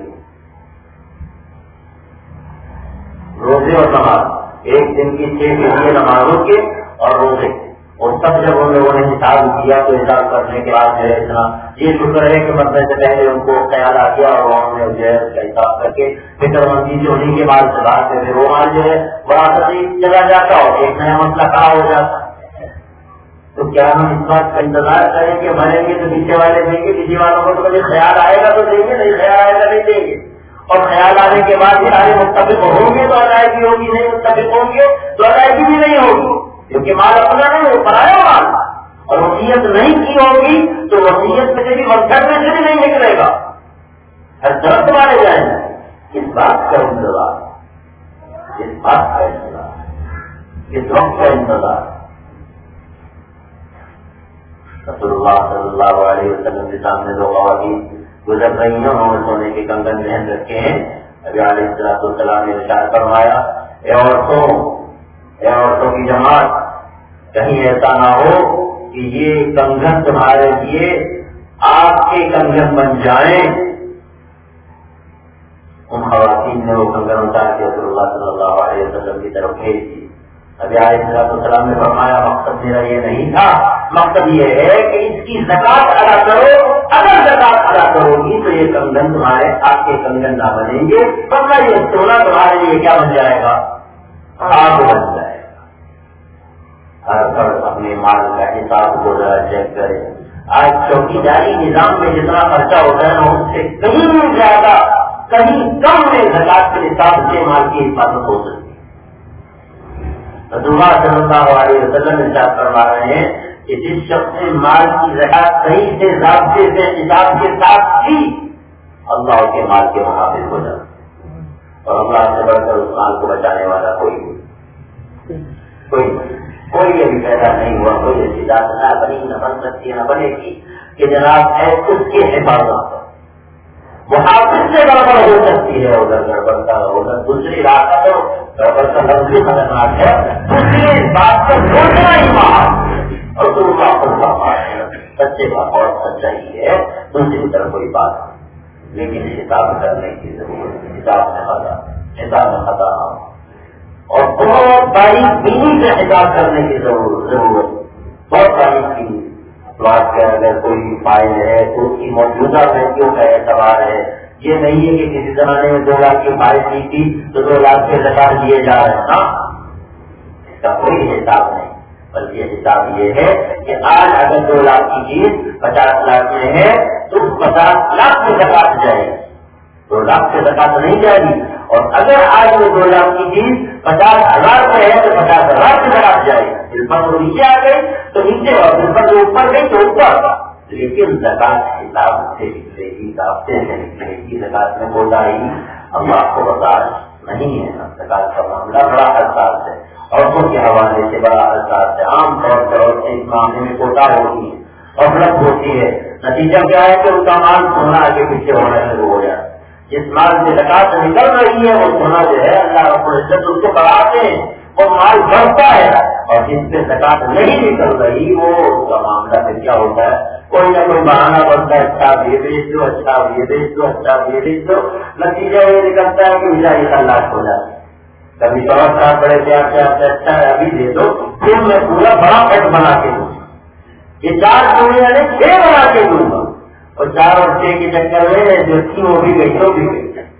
روزے اور نماز، ایک دن کی چھ فیصد نمازوں کے اور روزے، اور سب جب ان لوگوں نے حساب کیا تو حساب کرنے کے بعد جو ہے اتنا یہ شکر ہے کہ مرنے سے پہلے ان کو خیال آ گیا اور انہوں نے جو ہے اس کا حساب کر کے فکر مندی سے ہونے کے بعد سے بات سے رومان جو ہے بڑا تقریب چلا جاتا اور ایک نیا مسئلہ کھڑا ہو جاتا۔ تو کیا ہم اس بات کا انتظار کریں کہ مریں گے تو پیچھے والے دیں گے، پیچھے والوں کو تو کبھی خیال آئے گا تو دیں گے، نہیں خیال آئے گا نہیں دیں گے، اور خیال آنے کے بعد بھی سارے متفق ہوں گے تو ادائیگی ہوگی، نہیں متفق ہوں گے تو ادائیگی بھی نہیں ہوگی، کیونکہ مال اپنا نہیں وہ پرایا مال، اور وصیت نہیں کی ہوگی تو وصیت میں سے بھی مقصد میں سے بھی نہیں نکلے گا، ہر طرف مارے جائیں گے۔ اس بات کا انتظار، اس بات کا انتظار، اس وقت کا انتظار۔ رسول اللہ صلی اللہ علیہ وسلم کے سامنے دو خواتین گزر رہی ہیں، انہوں نے سونے کے کنگن پہن رکھے ہیں، نبی علیہ السلام نے ارشاد فرمایا اے عورتوں اے عورتوں کی جماعت، کہیں ایسا نہ ہو کہ یہ کنگن تمہارے لیے آپ کے کنگن بن جائیں۔ ان خواتین نے وہ کنگن اتار کے رسول اللہ صلی اللہ علیہ وسلم کی طرف بھیج دی۔ نبی علیہ السلام نے فرمایا مقصد میرا یہ نہیں تھا، مقصد یہ ہے کہ اس کی زکات ادا کرو، اگر زکات ادا کرو گی تو یہ کنگن تمہارے آپ کے کنگن نہ بنیں گے، ورنہ یہ سونا تمہارے لیے کیا بن جائے گا؟ آگ بن جائے گا۔ ہر فرد اپنے مال کا حساب کو ذرا چیک کرے۔ آج چوکیداری نظام میں جتنا خرچہ ہوتا ہے اس سے کہیں زیادہ کہیں کم میں زکات کے حساب سے مال کی حفاظت ہو سکتی ہے۔ رسول اللہ صلی اللہ علیہ وسلم ارشاد فرما رہے ہیں کہ جس شخص نے مال کی زکات صحیح سے ضابطے سے حساب کے ساتھ کی، اللہ کے مال کے محافظ ہو جاتا ہے، اور اللہ سے بڑھ کر اس مال کو بچانے والا کوئی کوئی کوئی ابھی پیدا نہیں ہوا، کوئی ایسی ذات نہ بنی نہ بن سکتی نہ بنے گی کہ جناب ہے اس کی حفاظت محافظ سے گڑبڑ ہو سکتی ہے، ادھر گڑبڑ کا ادھر دوسری راہ کا تو گڑبڑ کا لفظ بھی خطرناک ہے، دوسری بات کو سوچنا ہی محال اور تم کا خود کا بات ہے، سچے کا اور سچائی ہے، دوسری طرف کوئی بات نہیں، لیکن حساب کرنے کی ضرورت ہے، حساب میں خطا حساب میں خطا نہ ہو، اور بہت باریک بینی سے حساب کرنے کی ضرورت، بہت باریک بینی۔ بات کا اگر کوئی فائل ہے تو اس کی موجودہ ویلیو کا اعتبار ہے یہ نہیں ہے کہ کسی زمانے میں دو لاکھ کی فائد نہیں تھی تو دو لاکھ کے زکات دیے جا رہے ہیں. نا اس کا کوئی حساب نہیں، بلکہ حساب یہ ہے کہ آج اگر دو لاکھ کی چیز پچاس لاکھ میں ہے تو پچاس لاکھ میں زکات جائے گی، دو لاکھ سے زکات نہیں جائے گی. اور اگر آج وہ دو لاکھ کی چیز پچاس ہزار میں ہے تو پچاس ہزار سے زکات جائے گی. دل پر وہ نیچے آ گئی تو نیچے، اور دل پر جو اوپر گئی تو اوپر. لیکن زکات حساب سے نکلے گی، ضابطے سے نکلے گی. زکات میں کوتاہی اللہ کو برداشت نہیں ہے. زکات کا معاملہ بڑا حساس ہے، عورتوں کے حوالے سے بڑا حساس ہے. عام طور پر عورتیں اس معاملے میں کوتا ہوتی ہیں، غفلت ہوتی ہے. نتیجہ کیا ہے کہ ان کا مال سونا آگے پیچھے ہونا شروع ہو جائے. جس مال سے زکات نکل رہی ہے وہ سونا جو ہے اللہ رب العزت اس کو بڑھاتے ہیں، وہ مال بڑھتا ہے. اور جس سے زکات نہیں نکل رہی وہ اس کا معاملہ میں کیا ہوتا ہے، کوئی نہ کوئی بہانہ بنتا ہے، اچھا یہ بیچ دو، اچھا یہ بیچ دو، اچھا یہ بیچ دو. نتیجہ یہ نکلتا ہے کہ بیچاری کا لاش ہو جاتا ہے. کبھی سوچ صاحب بڑے پیار سے آپ سے اچھا ہے ابھی دے دو، پھر میں پورا بڑا پیٹ بنا کے دوں گا، یہ چار چوڑیاں نے چھ بنا کے دوں گا. اور چار اور چھ کے چکر میں جو تھی وہ بھی گئی تو بھی گئی.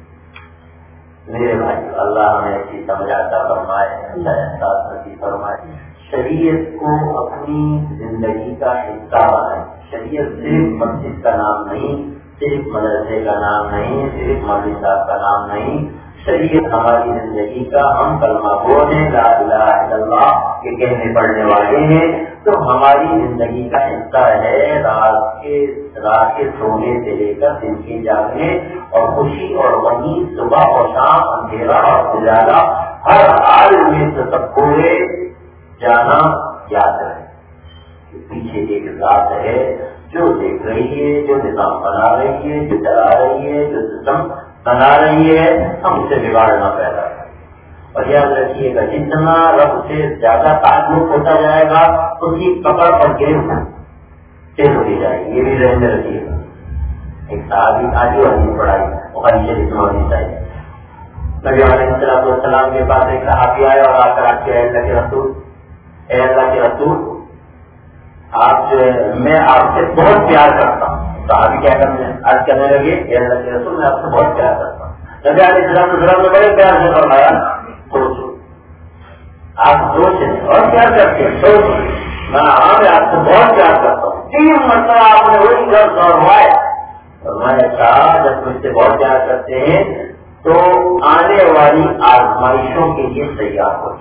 میرے بھائی اللہ ہمیں ایسی سمجھاتا فرمائے، اچھا احساس نصیب فرمائے. شریعت کو اپنی زندگی کا حصہ بنائے. شریعت صرف مسجد کا نام نہیں، صرف مدرسے کا نام نہیں، صرف مولوی صاحب کا نام نہیں. شریعت ہماری زندگی کا، ہم کلمہ گو ہیں، لا الہ الا اللہ کے کہنے پڑھنے والے ہیں، تو ہماری زندگی کا حصہ ہے. رات کے رات کے سونے سے لے کر دن کے جاگنے، اور خوشی اور غمی، صبح اور شام، اندھیرا اور اجالا، ہر حال میں تصور جانا یاد رہے. پیچھے ایک ذات ہے جو دیکھ رہی ہے، جو نظام بنا رہی ہے، جو چلا رہی ہے، جو سسٹم بنا رہی ہے. ہم اسے بگاڑنا پیدا کریں. اور یاد رکھیے گا جتنا رب سے زیادہ تعلق ہوتا جائے گا اس کی پکڑ اور گیند تیز ہوتی جائے گی. یہ بھی ذہن میں رکھیے گا. ایک صحابی آج حدیث پڑھائی بخاری شریف میں ہونی چاہیے. نبی علیہ الصلوۃ والسلام کے پاس ایک صحابی آیا اور آ کر آپ کے اللہ کے رسول، اے اللہ کے رسول آپ جو میں آپ سے بہت پیار کرتا ہوں. صحابی کیا کرنے آج کرنے لگے، اے اللہ کے رسول میں آپ سے بہت پیار کرتا ہوں. نبی علیہ السلام نے بڑے پیار سے فرمایا سوچو، آپ سوچیں اور پیار کرتے ہیں، سوچ میں ہاں میں آپ سے بہت پیار کرتا ہوں. تین مرتبہ آپ نے وہی گھر دوڑوائے. میں کہا جب مجھ سے بہت پیار کرتے ہیں تو آنے والی آزمائشوں کے لیے تیار ہو.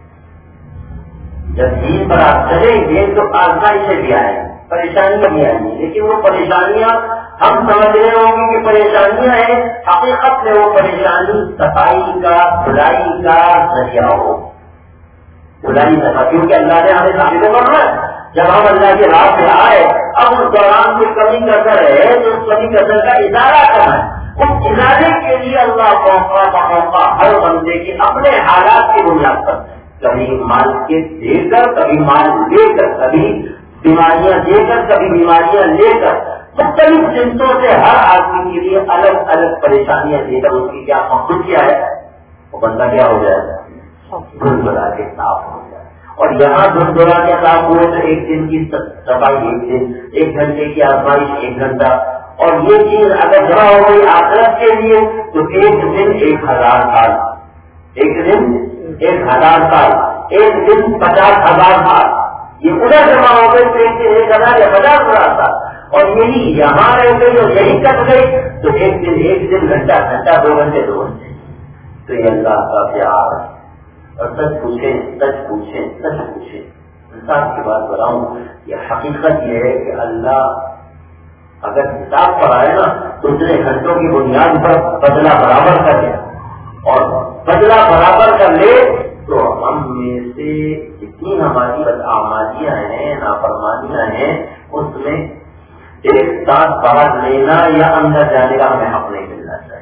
جب دین پر آپ چلیں گے تو آزمائشیں بھی آئیں، پریشانیاں بھی آئیں گی، لیکن وہ پریشانیاں ہم سمجھ رہے ہوں گے کہ پریشانیاں ہیں، حقیقت میں وہ پریشانی صفائی کا، بھلائی کا ذریعہ ہو. بھلائی صفائی، کیونکہ اللہ نے ہمیں ثابت کرنا ہے. جب ہم اللہ کے راہ سے آئے اب اس دوران کوئی کمی کسر ہے تو اس کمی کسر کا ادارہ کرنا ہے. اس ادارے کے لیے اللہ موقع بموقع ہر بندے کے اپنے حالات کی بنیاد پر کبھی مال کے دے کر، کبھی مال لے کر، کبھی بیماریاں دے کر، کبھی بیماریاں لے کر، مختلف جنسوں سے ہر آدمی کے لیے الگ الگ پریشانیاں دے کر اس کی کیا مقصود کیا ہے، وہ بندہ کیا ہو جائے گا، دھن بلا کے صاف ہو جائے. اور یہاں دھن بلا کے صاف ہوئے تو ایک دن کی صفائی ایک دن، ایک گھنٹے کی آزمائش ایک گھنٹہ. اور یہ چیز اگر جمع ہو گئی آخرت کے لیے تو ایک دن ایک ہزار سال، ایک دن ایک ہزار سال، ایک دن پچاس ہزار سال. یہ ادھر جمع ہو گئی تو ایک دن ایک ہزار یا پچاس ہزار سال. اور یہی یہاں رہ گئی اور یہی کٹ گئی تو ایک دن ایک دن گھنٹہ گھنٹہ دو گھنٹے دو گھنٹے. تو یہ اللہ کا پیار ہے. اور سچ پوچھیں سچ پوچھیں سچ پوچھیں انسان کی بات بتاؤں، یہ حقیقت یہ ہے کہ اللہ اگر حساب پر آئے نا تو اتنے گھنٹوں کی بنیاد پر بدلہ برابر کر لے، اور بدلہ برابر کر لے تو ہم میں سے جتنی ہماری بدعمالیاں ہیں، نافرمانیاں ہیں، اس میں ایک ساتھ باہر لینا یا اندر جانے کا ہمیں حق نہیں ملنا چاہیے.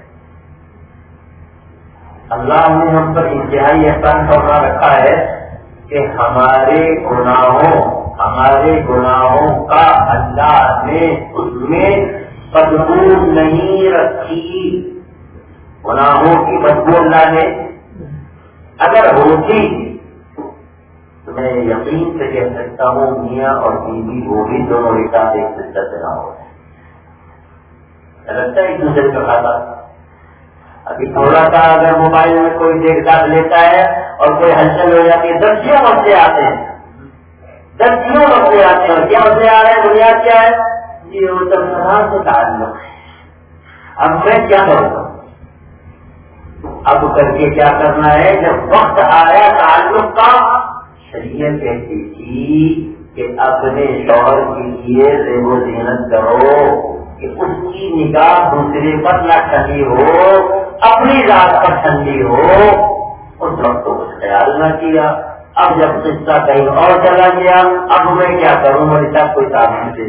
اللہ نے ہم پر انتہائی احسان فرما رکھا ہے کہ ہمارے گناہوں ہمارے گناہوں کا اللہ نے اس میں بدبو نہیں رکھی. گناہوں کی بدبو اللہ نے اگر ہوتی تو میں یقین سے کہہ سکتا ہوں میاں اور بیوی وہ بھی دونوں ایک ساتھ ایک سسٹر سے نہ ہو. لگتا ہے ایک دوسرے کا کھاتا. ابھی تھوڑا سا اگر موبائل میں کوئی دیکھ داخ لیتا ہے اور کوئی ہلچل ہو جاتی ہے درجیوں مسئلے آتے ہیں, درجیوں مسئلے آتے ہیں. اور کیا مسئلے آ رہے ہیں؟ بنیاد کیا ہے؟ یہ مسلمان سے تعلق ہے. اب میں کیا کروں؟ اب کر کے کیا کرنا ہے؟ جب وقت آیا تعلق کا, شریعت کہتی تھی کہ اپنے شوہر کے لیے زیب و زینت کرو کہ اس کی نگاہ دوسرے پر نہ ٹھنڈی ہو, اپنی ذات پر ٹھنڈی ہو. اس وقت کو کچھ خیال نہ کیا. اب جب قصہ کہیں اور چلا گیا, اب میں کیا کروں؟ میرے ساتھ کوئی تعلیم سے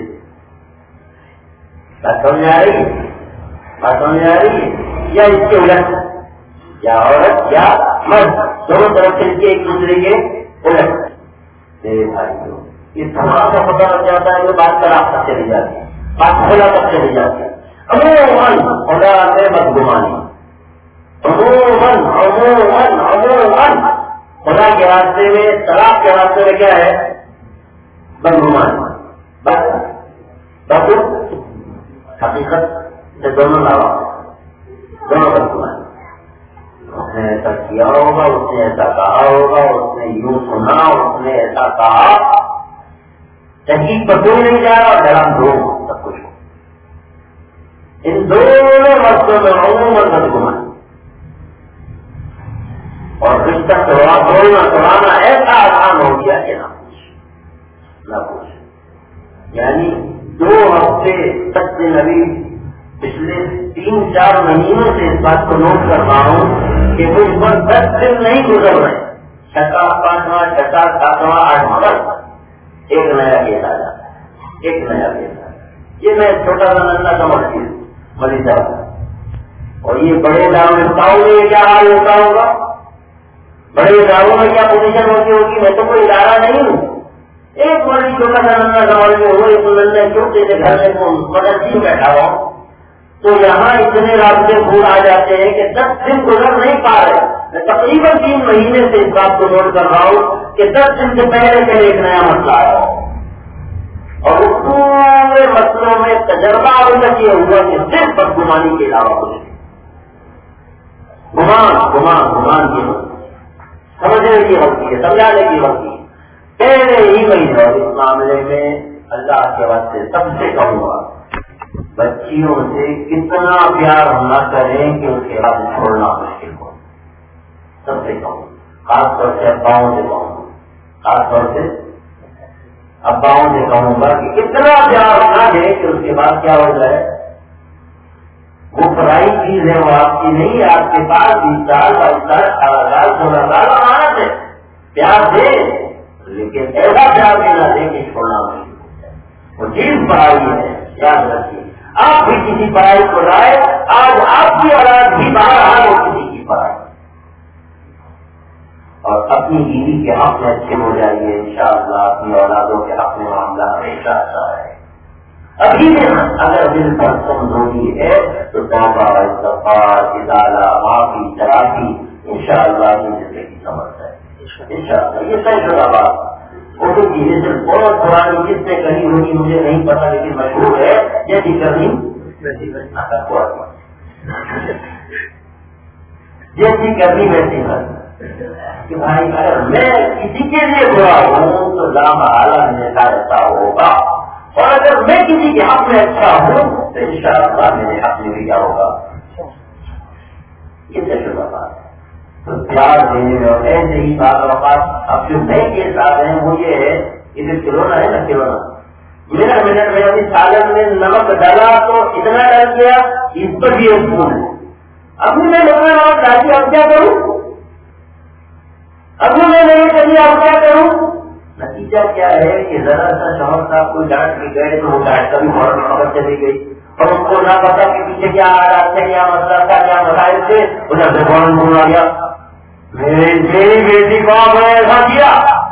بات سمجھ آ رہی بات سمجھ آ رہی یا اس کے الٹ, یا عورت یا مرد دونوں طرف سے کے ایک دوسرے کے الٹ. میرے بھائیوں یہ تمام کا پتہ لگ جاتا ہے کہ بات کا راستہ چلی جاتی ہے, بات کھلا تک چلی جاتی ہے. عموماً خدا میں بدگمانی, عموماً عموماً عموماً خدا کے راستے میں, طلاق کے راستے میں کیا ہے؟ بدگمانی. بس بس حقیقت سے دونوں لاوا, دونوں بدگمانی. اس نے ایسا کیا ہوگا, اس نے ایسا کہا ہوگا, اس نے یوں سنا, اس نے ایسا کہا. تحقیق پر کوئی نہیں جا رہا, ڈرام دو سب کچھ. ان دونوں مسئلوں میں عموماً بدگمانی اور رشتہ توڑا توڑنا توڑانا ایسا آسان ہو گیا کہ نہ پوچھ نہ پوچھ. یعنی دو ہفتے تک سے نبی پچھلے تین چار مہینوں سے اس بات کو نوٹ کر رہا ہوں کہ مجھ پر دس دن نہیں گزر رہے, چھٹا پانچواں چھٹا ساتواں آٹھواں ایک نیا کیس آ جاتا ہے, ایک نیا کیس آ جاتا ہے. یہ میں چھوٹا سا نندا سمجھتی ہوں مریضہ, اور یہ بڑے دارالفتاؤں میں کیا حال ہوتا ہوگا, بڑے اداروں میں کیا پوزیشن ہوتی ہوگی. میں تو کوئی ادارہ نہیں ہوں, ایک مریض چھوٹا سا نندا سمجھ میں ہو, ایک نندا چھوٹے سے گھر میں مدرسی بیٹھا ہوا, تو یہاں اتنے رابطے پھول آ جاتے ہیں کہ دس دن گزر نہیں پا رہے. میں تقریباً تین مہینے سے اس بات کو نوٹ کر رہا ہوں کہ دس دن سے پہلے سے ایک نیا مسئلہ آیا ہو, اور اس پورے مسئلوں میں تجربہ ابھی تک یہ ہوا کہ صرف بدگمانی کے علاوہ کچھ نہیں. گمان گمان گمان کی سمجھنے کی غلطی ہے, سمجھانے کی غلطی ہے. پہلے ہی مہینے اور اس معاملے میں اللہ کے واسطے سب سے کہوں گا, بچیوں سے کتنا پیار ہم نہ کریں کہ اس کے بعد چھوڑنا مشکل ہو. سب سے کہوں, خاص طور سے اباؤں سے کہوں گا, خاص طور سے اباؤں سے کہوں گا کہ کتنا پیار نہ دیں کہ اس کے بعد کیا ہو جائے. وہ فرائی چیز ہے, وہ آپ کی نہیں, آپ کے پاس بیس سال بائیس سال اٹھارہ سال سولہ سال امانت ہے. پیار دے, لیکن ایسا پیار بھی نہ دے کہ چھوڑنا مشکل ہو جائے. وہ چیز پڑھائی ہے, یاد رکھیے. آپ بھی کسی پڑھائی کو لائے, آج آپ کی اولاد بھی باہر آ وہ کسی کی پڑھائی, اور اپنی بیوی کے حق میں اچھے ہو جائیے انشاءاللہ. اپنی اولادوں کے حق میں معاملہ ہمیشہ اچھا ہے. ابھی بھی اگر دل پر کمزوری ہے تو توبہ استغفار ازالہ معافی تلافی انشاءاللہ یہ زندگی سمجھ ہے انشاءاللہ. یہ صحیح شدہ بات اردو کی صرف بہت پرانی جس نے کہی ہوگی مجھے نہیں پتا, لیکن مشہور ہے, جیسی کرنی جیسی کرنی ویسی کرنی. کہ بھائی اگر میں کسی کے لیے برا ہوں تو لام اعلیٰ میرے ساتھ ایسا ہوگا, اور اگر میں کسی کے حق میں اچھا ہوں تو انشاءاللہ میرے حق میں بھی کیا ہوگا. یہ صحیح شدہ بات ہے. تو پیار دینے میں اور ایسے ہی بات اوقات اب جو نئے کیس آ رہے ہیں وہ یہ ہے, ادھر کھلونا ہے نا کھلونا, منٹ منٹ میں ابھی سالن میں نمک ڈالا تو اتنا ڈال گیا, اس پر بھی ایک پھول ہے. ابھی میں لوگوں نمک ڈالی, اب کیا کروں, ابھی میں نہیں چلیے اب کیا کروں. نتیجہ کیا ہے کہ ذرا سا شوہر صاحب کوئی ڈانٹ کے گئے تو وہ ڈانٹ کبھی فوراً خبر چلی گئی, اور اس کو نہ پتا کہ پیچھے کیا حالات تھے, کیا مسئلہ تھا, کیا مسائل تھے, ادھر سے فوراً بول آ گیا میری بیٹی کو آپ نے ایسا کیا.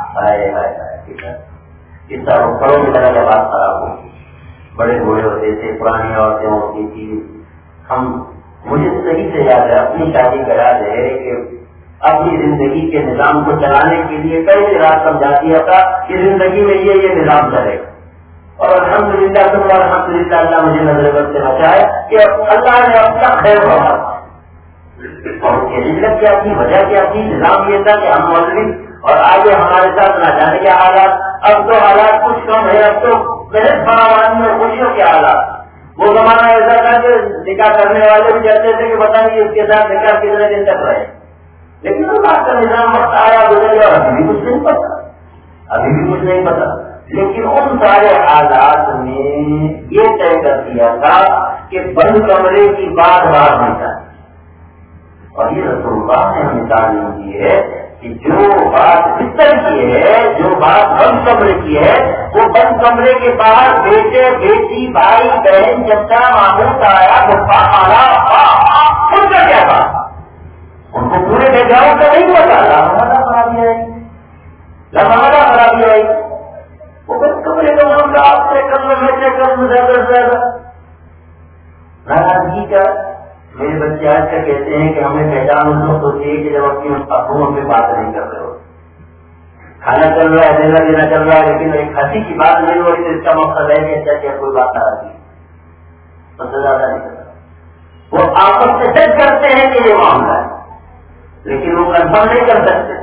اس طرح بڑوں کی طرح جب بات خراب ہوگی. بڑے بوڑھے ہوتے تھے, پرانی عورتیں ہوتی تھی. ہم مجھے صحیح سے یاد ہے, اپنی شادی کا یاد ہے کہ اپنی زندگی کے نظام کو چلانے کے لیے کئی رات سمجھا دیا تھا کہ زندگی میں یہ یہ نظام چلے گا. اور الحمدللہ تم الحمدللہ اللہ مجھے نظر بد سے بچائے کہ اللہ نے اب تک خیر بڑھا. اور اس کی علت کیا تھی, وجہ کیا تھی, نظام یہ تھا کہ ہم مولوی اور آگے ہمارے ساتھ نہ جانے کے حالات. اب تو حالات کچھ کم ہے, اب تو محنت فراوانی میں خوشیوں کے حالات. وہ زمانہ ایسا تھا کہ نکاح کرنے والے بھی کہتے تھے کہ پتہ نہیں اس کے ساتھ نکاح کتنے دن تک رہے, لیکن اللہ کا نظام وقت آیا گزر گیا, ابھی بھی کچھ نہیں پتا, ابھی بھی کچھ نہیں پتا. لیکن ان سارے حالات میں یہ طے کر دیا تھا کہ بند کمرے کی بات باہر نہیں جائے. اور یہ رسول اللہ نے ہمیں تعلیم دی ہے کہ جو بات بستر کی ہے, جو بات بند کمرے کی ہے, وہ بند کمرے کے باہر بیٹے بیٹی بھائی بہن چچا ماموں تایا پھپھا خالہ ان کا کیا تھا, ان کو پورے بیک گراؤنڈ کا نہیں پتا. لامادہ خرابی آئی, لامادہ خرابی آئی. وہ بند کمرے کا معاملہ آپ سے کم میں سے کم زیادہ سے زیادہ ناراضگی کا. میرے بچے آج کا کہتے ہیں کہ ہمیں پہچان اس وقت ہوتی ہے کہ جب اپنی ابو ہم پہ بات نہیں کر رہے ہو, کھانا چل رہا ہے, دینا دینا چل رہا ہے, لیکن ایک ہنسی کی بات نہیں ہو رہی. اس کا مقصد ہے کہ اچھا کیا کوئی بات نہ آتی, بس زیادہ نہیں کرتا. وہ آپس سے سچ کرتے ہیں کہ یہ معاملہ ہے, لیکن وہ کنفرم نہیں کر سکتے.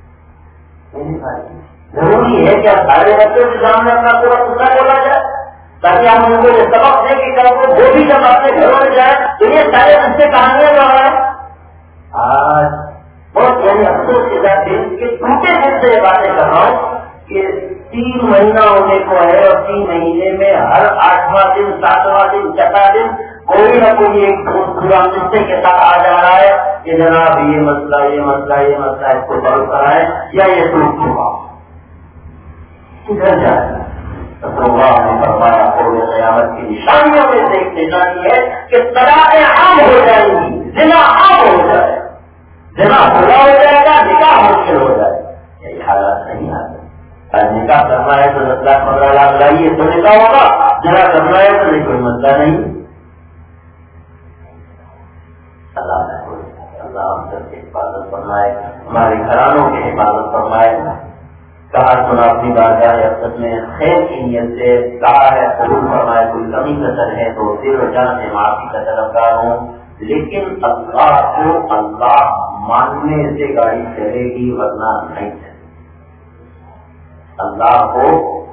ضروری ہے کہ سارے بچوں کے سامنے اپنا پورا قصہ بولا جائے تاکہ ہم ان کو یہ سبق دیں کہ کل کو وہ بھی جب اپنے گھروں میں جائے تو یہ سارے قصے کہانیاں جو ہے. آج بہت یعنی افسوس کے ساتھ دن کے ٹوٹے دن سے یہ باتیں کر رہا ہوں کہ تین مہینہ ہونے کو ہے اور تین مہینے میں ہر آٹھواں دن ساتواں دن چھٹا دن کوئی نہ کوئی ایک پورا قصے کے ساتھ آ جا رہا ہے کہ جناب یہ مسئلہ یہ مسئلہ یہ مسئلہ اس کو سالو کرائے یا یہ ٹوٹ چکا کدھر جائے. اللہ نے فرمایا قوم قیامت کی نشانیوں میں سے ایک نشانی ہے کہ طلاقیں عام ہو جائیں گی, زنا عام ہو جائے, زنا بھلا ہو جائے گا, نکاح مشکل ہو جائے. یہی حالات نہیں آتے. آج نکاح کرنا ہے تو دس لاکھ پندرہ لاکھ لائیے تو نکاح ہوگا, زنا کرنا ہے تو کوئی مسئلہ نہیں. اللہ اللہ ہم سب کی حفاظت فرمائے, ہمارے گھرانوں کی حفاظت فرمائے. کہا سنا اپنی بارگاہ عزت میں خیر کی نیت سے کہا ہے قبول فرمائے. کوئی کمی قدر ہے تو دل و جان سے معافی کا طلبگار ہوں, لیکن اللہ کو اللہ ماننے سے گاڑی چلے گی ورنہ نہیں چلے. اللہ کو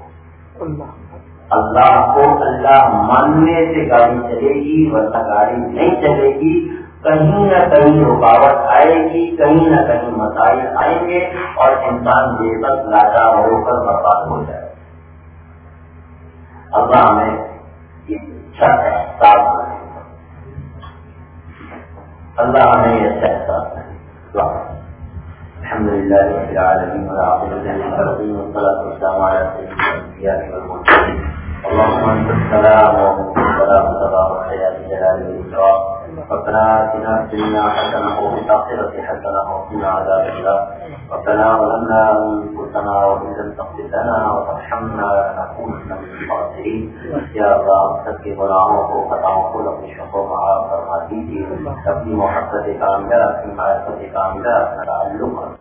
اللہ کو اللہ ماننے سے گاڑی چلے گی ورنہ گاڑی نہیں چلے گی. کہیں نہ کہیں رکاوٹ آئے گی, کہیں نہ کہیں مسائل آئیں گے اور انسان بے بس لاچار ہو کر برباد ہو جائے. اللہ ہمیں اچھا احساس رکھے, اللہ ہمیں یہ اچھا احساس رکھے. الحمد للہ رب العالمین والعاقبۃ للمتقین والصلاۃ والسلام علی سیدنا الانبیاء والمرسلین. اللهم انت السلام ومنك السلام تبارك يا ذا الجلال والاكرام. ربنا آتنا في الدنيا حسنة وفي الآخرة حسنة وقنا عذاب النار. ربنا ظلمنا أنفسنا وإن لم تغفر لنا وترحمنا لنكونن من الخاسرين. یا اللہ سب کے گناہوں کو خطاؤں کو اپنی شفاء معاف فرما دیجیے. اپنی محبت کاملہ, اپنی معرفت کاملہ, اپنا تعلق